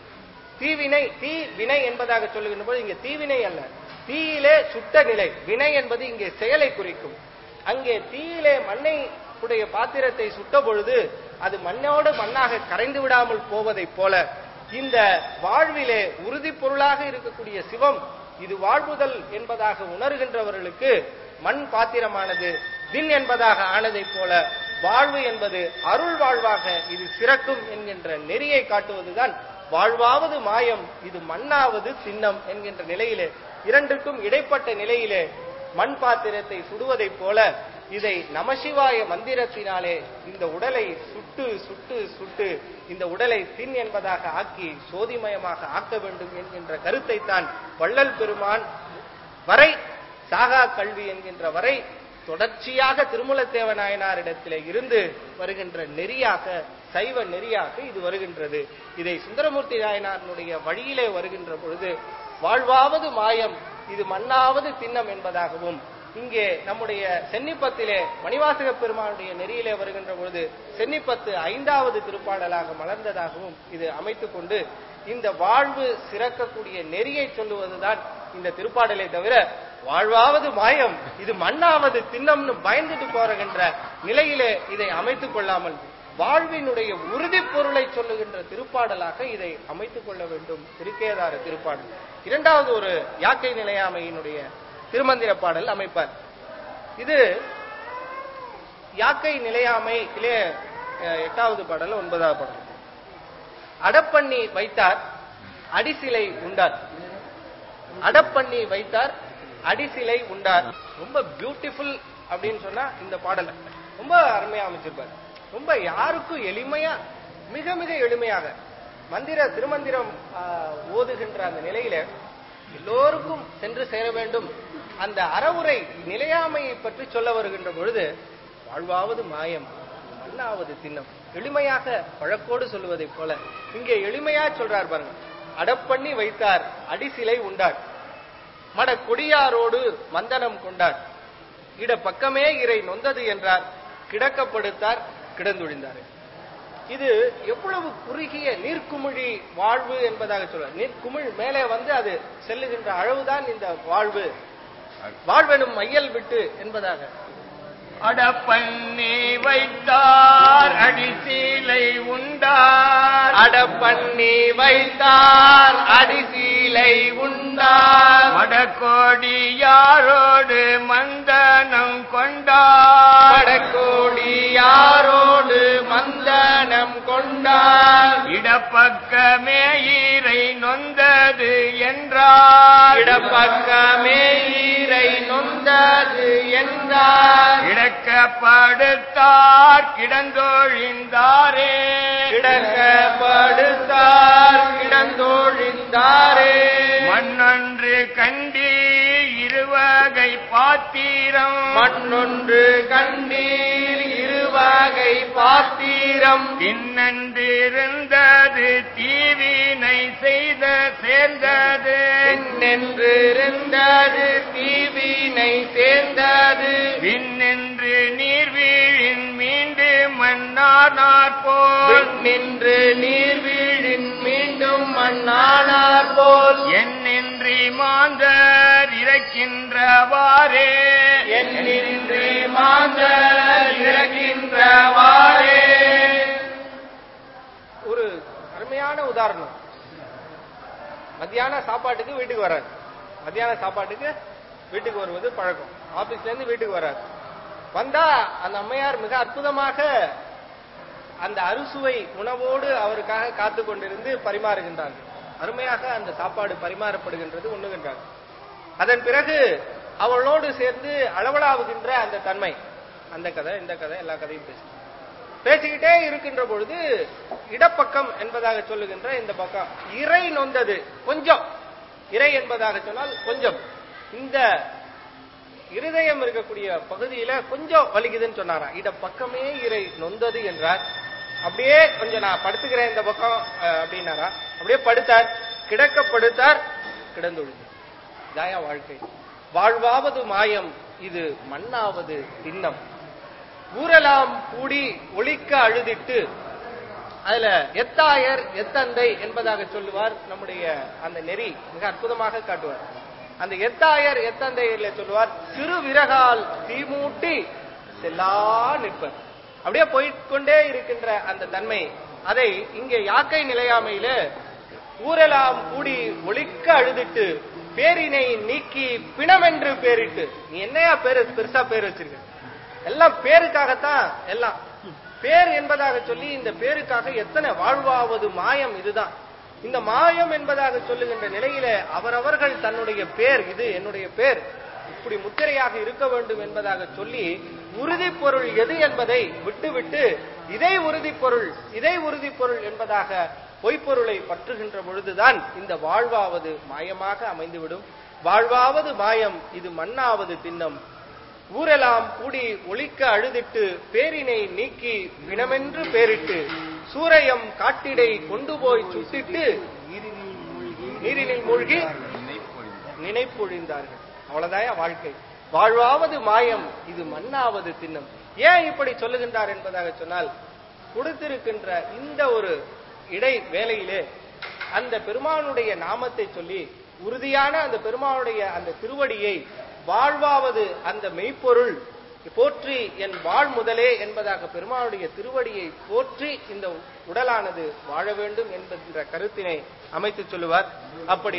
தீவினை தீ வினை என்பதாக சொல்லுகின்ற போது இங்கே தீவினை அல்ல, தீயிலே சுட்ட நிலை. வினை என்பது இங்கே செயலை குறிக்கும். அங்கே தீயிலே மண்ணை உடைய பாத்திரத்தை சுட்ட பொழுது அது மண்ணோடு மண்ணாக கரைந்து விடாமல் போவதைப் போல இந்த வாழ்விலே உறுதி பொருளாக இருக்கக்கூடிய சிவம் இது வாழ்வுதல் என்பதாக உணர்கின்றவர்களுக்கு மண் பாத்திரமானது தின் என்பதாக ஆனதைப் போல வாழ்வு என்பது அருள் வாழ்வாக இது சிறக்கும் என்கின்ற நெறியை காட்டுவதுதான் வாழ்வாவது மாயம், இது மண்ணாவது சின்னம் என்கின்ற நிலையிலே, இரண்டுக்கும் இடைப்பட்ட நிலையிலே மண் பாத்திரத்தை சுடுவதைப் போல இதை நமசிவாய மந்திரத்தினாலே இந்த உடலை சுட்டு சுட்டு சுட்டு இந்த உடலை தின் என்பதாக ஆக்கி சோதிமயமாக ஆக்க வேண்டும் என்கின்ற கருத்தை தான் வள்ளல் பெருமான் வரை சாகா கல்வி என்கின்ற வரை தொடர்ச்சியாக திருமூலத்தேவ நாயனாரிடத்திலே இருந்து வருகின்ற நெறியாக, சைவ நெறியாக இது வருகின்றது. இதை சுந்தரமூர்த்தி நாயனாருடைய வழியிலே வருகின்ற பொழுது வாழ்வாவது மாயம், இது மண்ணாவது திண்ணம் என்பதாகவும், இங்கே நம்முடைய சென்னிப்பத்திலே மணிவாசக பெருமானுடைய நெறியிலே வருகின்ற பொழுது சென்னிப்பத்து ஐந்தாவது திருப்பாடலாக மலர்ந்ததாகவும் இது அமைத்துக் கொண்டு இந்த வாழ்வு சிறக்கக்கூடிய நெறியை சொல்லுவதுதான் இந்த திருப்பாடலை தவிர வாழ்வாவது மாயம், இது மண்ணாவது திண்ணம்னு பயந்துட்டு போறகின்ற நிலையிலே இதை அமைத்துக் கொள்ளாமல் வாழ்வினுடைய உறுதி பொருளை சொல்லுகின்ற திருப்பாடலாக இதை அமைத்துக் கொள்ள வேண்டும். திருக்கேதார திருப்பாடல் இரண்டாவது ஒரு யாக்கை நிலையாமையினுடைய திருமந்திர பாடல் அமைப்பார். இது யாக்கை நிலையாமையிலே எட்டாவது பாடல் ஒன்பதாவது பாடல். அடப்பண்ணி வைத்தார் அடிசிலை உண்டார், அடப்பண்ணி வைத்தார் அடிசிலை உண்டார். ரொம்ப பியூட்டிஃபுல் அப்படின்னு சொன்னா இந்த பாடல் ரொம்ப அருமையா அமைச்சிருப்பார். ரொம்ப யாருக்கும் எளிமையா, மிக மிக எளிமையாக மந்திர திருமந்திரம் ஓதுகின்ற அந்த நிலையில எல்லோருக்கும் சென்று சேர வேண்டும். அந்த அறவுரை நிலையாமையை பற்றி சொல்ல வருகின்ற பொழுது வாழ்வாவது மாயம், மண்ணாவது திண்ணம், எளிமையாக பழக்கோடு சொல்லுவதை போல இங்கே எளிமையா சொல்றார் பாருங்க. அடப்பண்ணி வைத்தார் அடிசிலை உண்டார், மட கொடியாரோடு மந்தனம் கொண்டார், இட பக்கமே இறை நொந்தது என்றார், கிடக்கப்படுத்தார் கிடந்துழிந்தார். இது எவ்வளவு குறுகிய நீர்க்குமிழி வாழ்வு என்பதாக சொல்றார். நீர்க்குமிழ் மேலே வந்து அது செல்லுகின்ற அளவுதான் இந்த வாழ்வு, வாழ்வெனும் மையல் விட்டு என்பதாக. அடப்பண்ணி வைத்தார் அடிசீலை உண்டார், அடப்பண்ணி வைத்தார் அடிசீலை உண்டார், மடக்கோடியாரோடு மந்தனம் கொண்டார், மடக்கோடியாரோடு மந்தனம் கொண்டார், இடப்பக்கமே ஈரை நொந்தது என்றார், இடப்பக்கமே ஈரை நொந்தது என்றார், கிடக்கப்படுத்தார் கிடந்தோழிந்தாரே, கிடக்கப்படுத்தார் கிடந்தோழிந்தாரே, மண்ணொன்று கண்டீர் இருவகை பாத்திரம், மண்ணொன்று கண்டீர் இருவகை பாத்திரம், பின்னென்றிருந்தது தீவினை செய்த சேர்ந்தது, பின்னென்றிருந்தது தீவினை சேர்ந்தது, விண்ணென்று நீர்வீழின் மீண்டு மண்ணானார் போல், நின்று நீர்வீழின் மீண்டும் மண்ணானார் போல், என்னின்றி மாந்தர் இறக்கின்றவாறே, என்னின்றி மாந்தர் இறக்கின்றவாறே. ஒரு அருமையான உதாரணம். மத்தியான சாப்பாட்டுக்கு வீட்டுக்கு வராது, மத்தியான சாப்பாட்டுக்கு வீட்டுக்கு வருவது பழக்கம். ஆபீஸ்ல இருந்து வீட்டுக்கு வராது. வந்தா அந்த அம்மையார் மிக அற்புதமாக அந்த அறுசுவை உணவோடு அவருக்காக காத்து கொண்டிருந்து பரிமாறுகின்றார்கள். அருமையாக அந்த சாப்பாடு பரிமாறப்படுகின்றது, உண்ணுகின்றார்கள். அதன் பிறகு அவளோடு சேர்ந்து அளவலாவுகின்ற அந்த தன்மை, அந்த கதை இந்த கதை எல்லா கதையும் பேசு. பேசிக்கிட்டே இருக்கின்ற பொழுது இடப்பக்கம் என்பதாக சொல்லுகின்ற இந்த பக்கம் இறை நொந்தது கொஞ்சம். இறை என்பதாக சொன்னால் கொஞ்சம், இந்த இருதயம் இருக்கக்கூடிய பகுதியில கொஞ்சம் வலிக்குதுன்னு சொன்னாராம். இடப்பக்கமே இறை நொந்தது என்றார். அப்படியே கொஞ்சம் நான் படுத்துக்கிறேன் இந்த பக்கம் அப்படின்னாரா. அப்படியே படுத்தார், கிடக்க படுத்தார், கிடந்துழுது. தாயா வாழ்க்கை. வாழ்வாவது மாயம், இது மண்ணாவது திண்ணம். ஊரெல்லாம் கூடி ஒழிக்க அழுதிட்டு, அதுல எத்தாயர் எத்தந்தை என்பதாக சொல்லுவார் நம்முடைய அந்த நெறி மிக அற்புதமாக காட்டுவார். அந்த எத்தாயர் எத்தந்தையில சொல்லுவார், சிறு விறகால் தீமூட்டி செல்லா நிற்பர். அப்படியே போய்கொண்டே இருக்கின்ற அந்த தன்மை, அதை இங்கே யாக்கை நிலையாமையில ஊரெல்லாம் கூடி ஒழிக்க அழுதிட்டு பேரினை நீக்கி பிணமென்று பேரிட்டு. நீ என்னையா பேரு பெருசா பேர் வச்சிருக்க? எல்லாம் பேருக்காகத்தான். எல்லாம் பேர் என்பதாக சொல்லி இந்த பேருக்காக எத்தனை வாழ்வாவது மாயம். இதுதான் இந்த மாயம் என்பதாக சொல்லுகின்ற நிலையில அவரவர்கள் தன்னுடைய பேர், இது என்னுடைய பேர், இப்படி முத்திரையாக இருக்க வேண்டும் என்பதாக சொல்லி உறுதி பொருள் எது என்பதை விட்டுவிட்டு இதை உறுதி பொருள் இதை உறுதி பொருள் என்பதாக பொய்ப்பொருளை பற்றுகின்ற பொழுதுதான் இந்த வாழ்வாவது மாயமாக அமைந்துவிடும். வாழ்வாவது மாயம், இது மண்ணாவது திண்ணம். ஊரெல்லாம் கூடி ஒழிக்க அழுதிட்டு பேரினை நீக்கி பிணமென்று பேரிட்டு சூரையம் காட்டிடை கொண்டு போய் சுட்டிட்டு நீரினில் மூழ்கி நினைப்பொழிந்தார்கள். அவ்வளவுதான் வாழ்க்கை. வாழ்வாவது மாயம், இது மண்ணாவது திண்ணம். ஏன் இப்படி சொல்லுகின்றார் என்பதாக சொன்னால், கொடுத்திருக்கின்ற இந்த ஒரு இடை வேளையிலே அந்த பெருமானுடைய நாமத்தை சொல்லி உறுதியான அந்த பெருமானுடைய அந்த திருவடியை வாழ்வாவது அந்த மெய்ப்பொருள் போற்றி என் வாழ் முதலே என்பதாக பெருமானுடைய திருவடியை போற்றி இந்த உடலானது வாழ வேண்டும் என்கின்ற கருத்தினை அமைத்து சொல்லுவார். அப்படி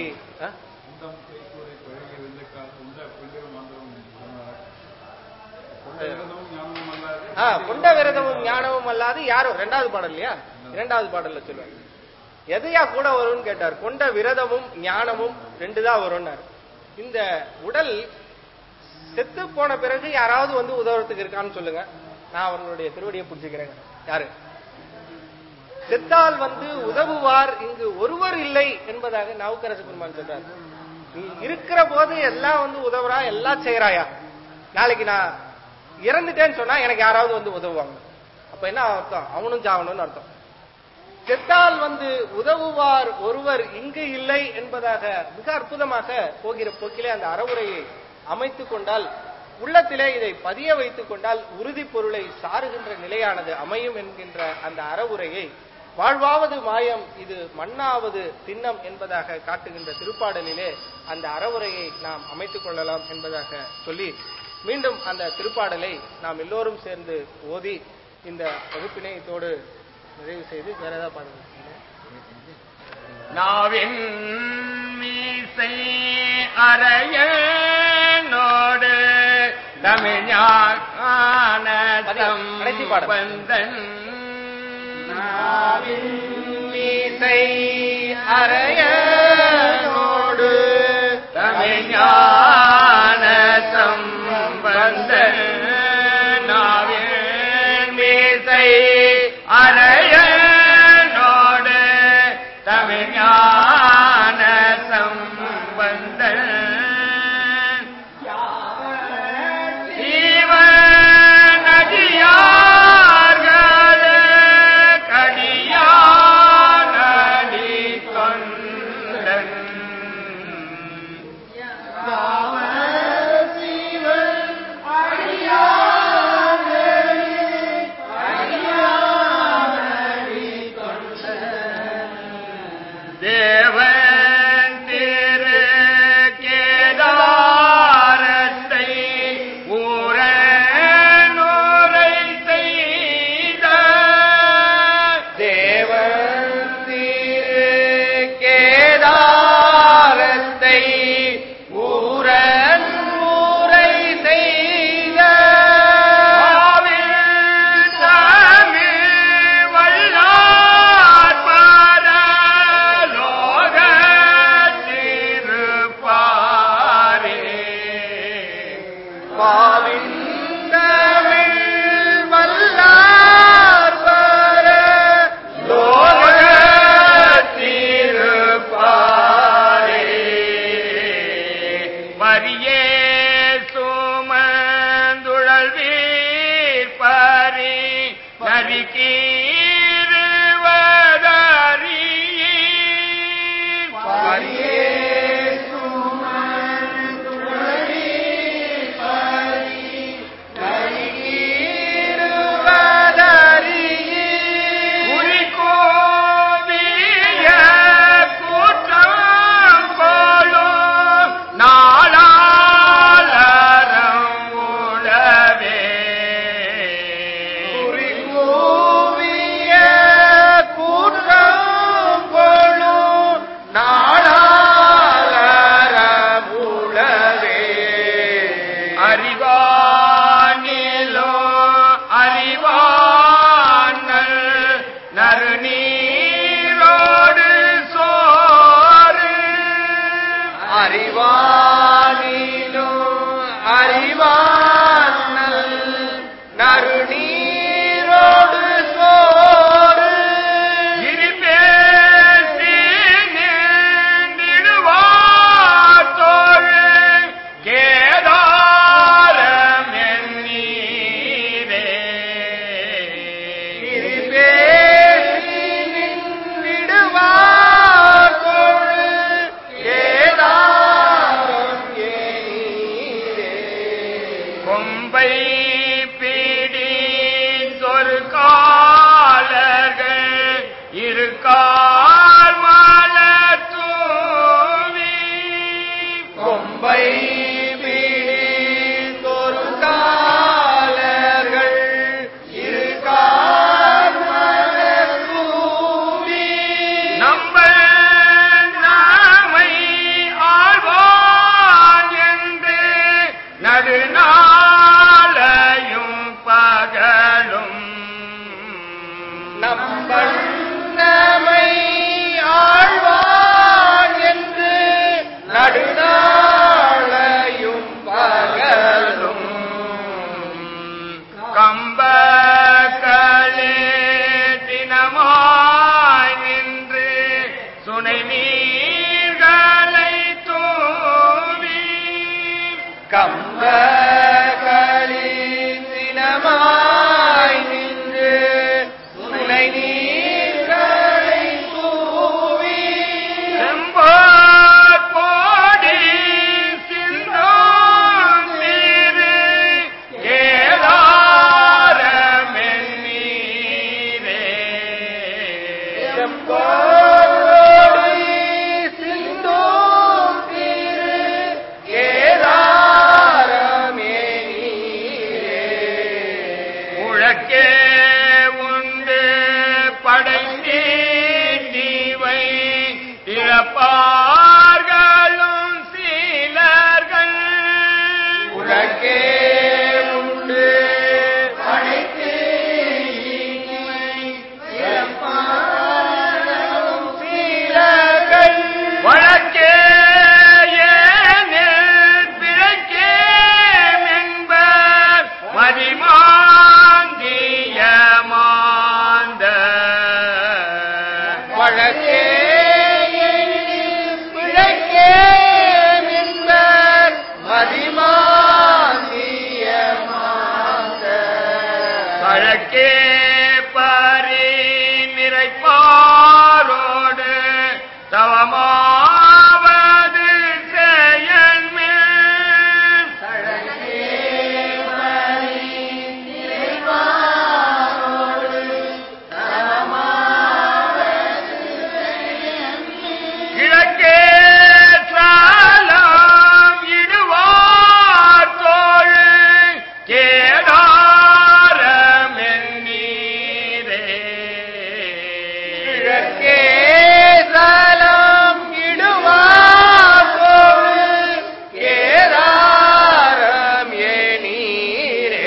கொண்ட விரதமும் ஞானமும் அல்லாது யாரோ இரண்டாவது பாடல் இல்லையா, இரண்டாவது பாடல்ல சொல்லுவார். எதையா கூட வரும்னு கேட்டார். கொண்ட விரதமும் ஞானமும் ரெண்டு தான் வரும்னார். இந்த உடல் செத்து போன பிறகு யாராவது வந்து உதவுறதுக்கு இருக்கான்னு சொல்லுங்க, நான் அவர்களுடைய திருவடியை பிடிச்சுக்கிறேன். யாரு செத்தால் வந்து உதவுவார் இங்கு ஒருவர் இல்லை என்பதாக நாவுக்கரசு பெருமான் சொல்றார். நீ இருக்கிற போது எல்லாம் வந்து உதவுறா, எல்லாம் செய்யறாயா, நாளைக்கு நான் இறந்துட்டேன்னு சொன்னா எனக்கு யாராவது வந்து உதவுவாங்க. அப்ப என்ன அர்த்தம்? அவனும் சாவணும்னு அர்த்தம். செத்தால் வந்து உதவுவார் ஒருவர் இங்கு இல்லை என்பதாக மிக அற்புதமாக போகிற போக்கிலே அந்த அறவுரையை அமைத்துக் கொண்டால், உள்ளத்திலே இதை பதிய வைத்துக் கொண்டால் உறுதி பொருளை சாருகின்ற நிலையானது அமையும் என்கின்ற அந்த அறவுரையை வாழ்வாவது மாயம், இது மண்ணாவது திண்ணம் என்பதாக காட்டுகின்ற திருப்பாடலிலே அந்த அறவுரையை நாம் அமைத்துக் கொள்ளலாம் என்பதாக சொல்லி, மீண்டும் அந்த திருப்பாடலை நாம் எல்லோரும் சேர்ந்து ஓதி இந்த வகுப்பினை இதோடு நிறைவு செய்து வேற ஏதாவது பாடல் நாவின் மீசை அறையனோடு தமிழ்ஞான சம்பந்தன் நாவின் மீசை அறையனோடு தமிழ்ஞான சம்பந்தன் நாவின் மீசை அறையனோடு தமிழ்ஞான சம்பந்தன் ஜீவனடியார்கள் கடியானடி கொண்டன் தேவன் திரு கேதாரத்தை ஊரனூரை செய்த தேவன் திரு கேதாரத்தை ஊரன் ஊரை செய்த தமிழ் வல்லார் பரலோகத்திருப்பாரே பாவின் தமிழ் வல்லார் நரிக்கீருவதறியீர் பரியே சுமன் துளவி பரி நரிகீருவதறியீர் குறிக்கோவிய கூற்றம் போலும் நாளாளரம் உளவே குறிகூவிய கூற்றம் கொள்ளும் நாளாளரமுளவே அறிவானிலோ அறிவானல் நறுநீரோடு சோறு அறிவானிலும் அறிவானல் நறுநீரோடு சோறு இருபேசி நின்றிடுவார் தோழு கேதாரம் எண்ணீரே இருபேசி நின்றிடுவார் கொழு ஏதாரம் ஏனீரே. கொம்பை பிடி சொரு காலர்கள் இருக்கால் மலர் தூவி கொம்பை பிடித்தொரு காலர்கள் இருக்கார் மலர் தூவி நம்பல் நாமை ஆழ்வான் என்று நடுநாளையும் பகலும் நம்பல் நமை ஆழ்வான் என்று நடுநாளையும் பகலும் கம்பகளே தினமாய் நின்று சுனை நீர்களை தூவி கம்பகளி சினமாய் நின்று சுனை நீர்களை தூவி செம்போர் போடி சிந்தோம் நீரு கேதாரமென்னீரே செம்போடி சிந்தும் திரு கேதாரமே நீரே. உழக்கே உண்டு படைத்தீவை இழப்பார்களும் சிலர்கள் உனக்கே உண்டு படைத்து இனிமை இறப்பாரும் சீலர்கள். வழக்கே ஏனில் பிழைக்கே என்பர் மதிமாந்திய மாந்த வழக்கே எண்ணில் பிழைக்கே மின்பர் மதிமாந்திய மாந்த. வழக்கே பரி நிறைப்பாரோடு தவமாவது செயன்மேல் தழக்கே பரி நிறைவாரோடு தவமாவது கிழக்கே சாலம் இடுவார் தோழு கேதாரமென்னீரே கிழக்கே சலம் இடுவார் போது கேதாரம் ஏனீரே.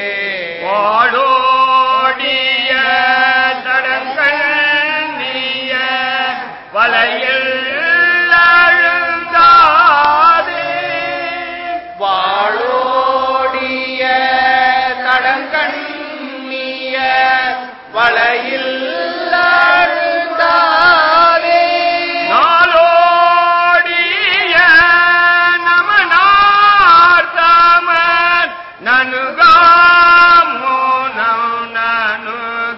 வாழோடிய தடங்கள் நீய வலையில் அழுந்தாதே வாழோடிய தடங்கண்ணிய வலையில் அழுந்தாதே. நாளோடிய நமனார் தாமர் நனுகாமோ நனுக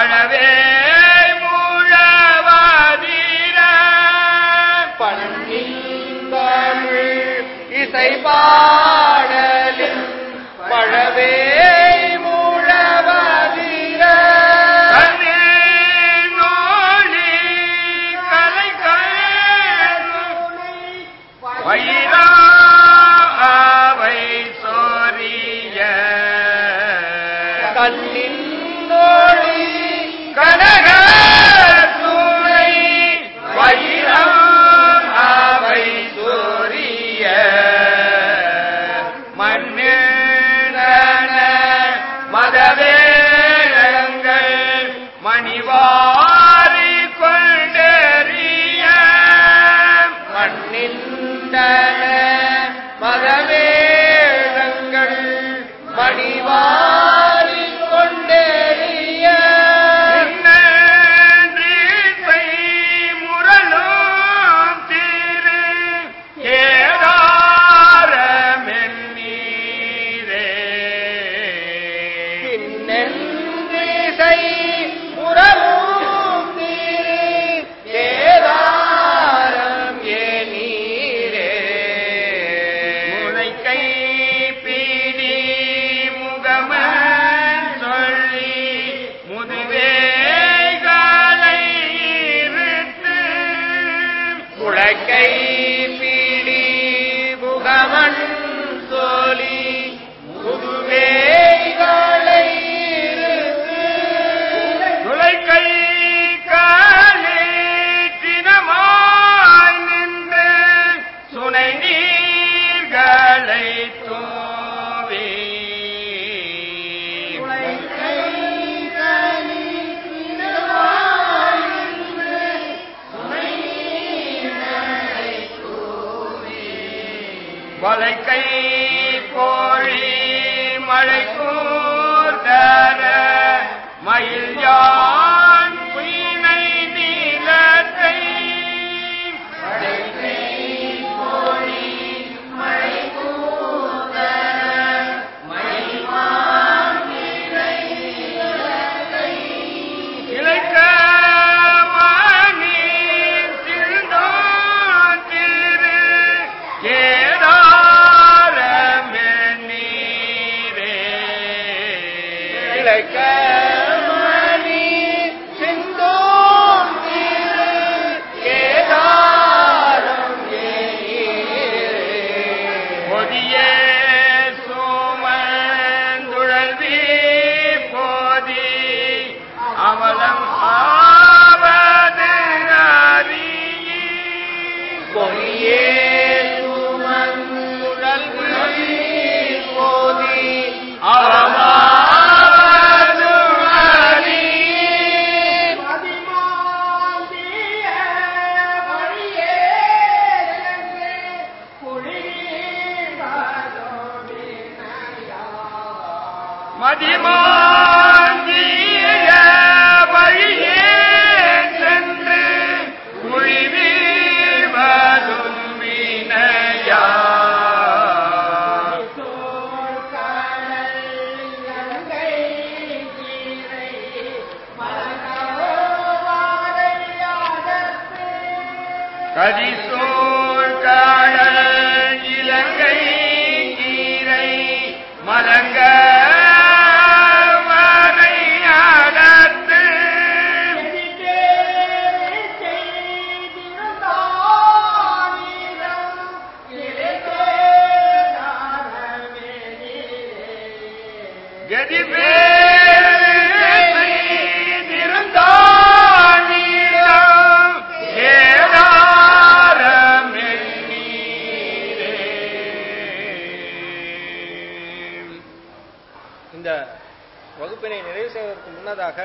பழவே மூழவாதீர பண்பின்தமிழ் இசை பாடலின் பழவே மூழவாதீர கண்ணேனோழி கலைகளுனை வைராவை சோரிய கண்ணின் ஒளி கனக துணை வைரம் அவை சோரிய மண்ணேன மதவேழங்கள் மணிவாரி கொண்டேறிய மண்ணின்றன மதவேழங்கள் மணிவாரி கொண்டேறிய நின்றீசை முரளும் திரு கேதாரமென்னீரே பின்னென்றிசை முரளும் திரு கேதாரம் ஏனீரே முளைக்கை பீடி முகமன் சொல்லி முதுவேகளை இருத்து முளைக்கை பீடி முகமன் சோலி முதுவேகளை இருத்து துளைக்கை காலே தினமாய் நின்று சுனை நீர்களை தூவி வளைக்கை கோழி மழை கூர்தர மயில் யான் வீணை நீலத்தை இளைக்க மணி சிறுந்தோன் திரு கேதாரமென்னீரே இளைக்க மணி சிந்தோன் திரு கேதாரம் ஏனீரே பொதியே சோமந்துழல்வி போதி அவலம் ஆவது அறியி பொறியே சுமந்துழல் போதி அவமாவது அறியி மதிமாந்திய வழியே சென்று குழிவீழ்வதும் வினையா கதிசூழ் கடல் இலங்கை கீரை மலங்க வரை அடர்த்து இந்த வகுப்பினை நிறைவு செய்வதற்கு முன்னதாக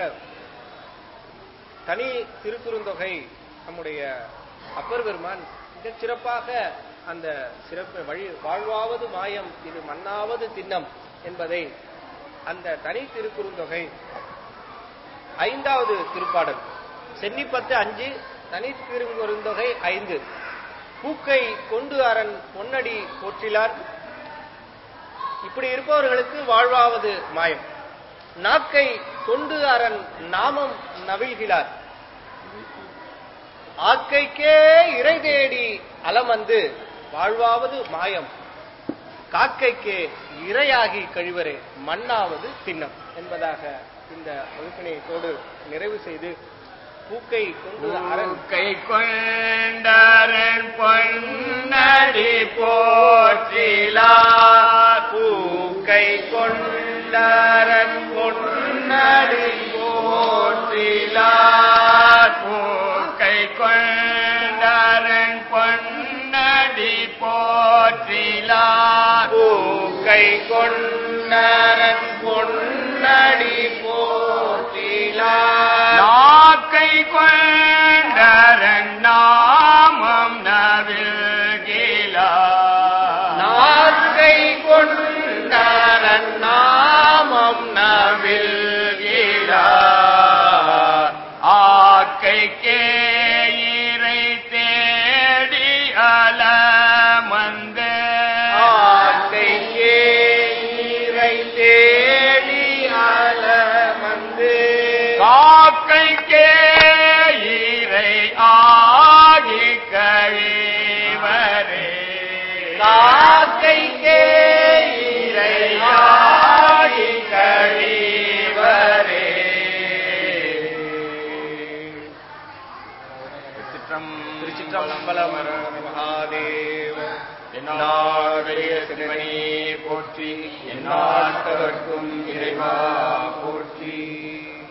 தனி திருக்குறுந்தொகை நம்முடைய அப்பர் பெருமான் மிகச் சிறப்பாக அந்த சிறப்பு வழி வாழ்வாவது மாயம் இது மண்ணாவது திண்ணம் என்பதை அந்த தனி திருக்குறுந்தொகை ஐந்தாவது திருப்பாடல் சென்னிப்பத்து அஞ்சு தனி திருக்குறுந்தொகை ஐந்து பூக்கை கொண்டு அரண் பொன்னடி போற்றிலார். இப்படி இருப்பவர்களுக்கு வாழ்வாவது மாயம். நாக்கை தொண்டு அரண் நாமம் நவிழ்கிறார். ஆக்கைக்கே இறை தேடி அலமந்து வாழ்வாவது மாயம், காக்கைக்கே இரையாகி கழிவரே மண்ணாவது திண்ணம் என்பதாக இந்த வகுப்பினையோடு நிறைவு செய்து, பூக்கை கொண்டு அரண் கை கொண்டரன் பொன்னடி போற்றிலார், பூக்கை கொண்டரன் பொன்னடி போற்றிலார், பூக்கை கொண்டரன் பொன்னடி போற்றிலார், பூக்கை கொண்டரன் பொன்னடி போற்றிலார், நாக்கை கொண்டரன் நாமம் நவிழ்கிலார், நாக்கை கொண்டரன் நாமம் நவிழ்கிலார், ஆக்கைக்கே இறை தேடி அலமந்து, ஆக்கைக்கே இறை தேடி அலமந்து, காக்கைக்கே இறை ஆகி கழிவரே, காக்கைக்கே இறையாகி கழிவரே. திருச்சிற்றம்பலம் மகாதேவ. என்னாடுடைய சிறுவனே போற்றி, எந்நாட்டவர்க்கும் இறைவா போற்றி.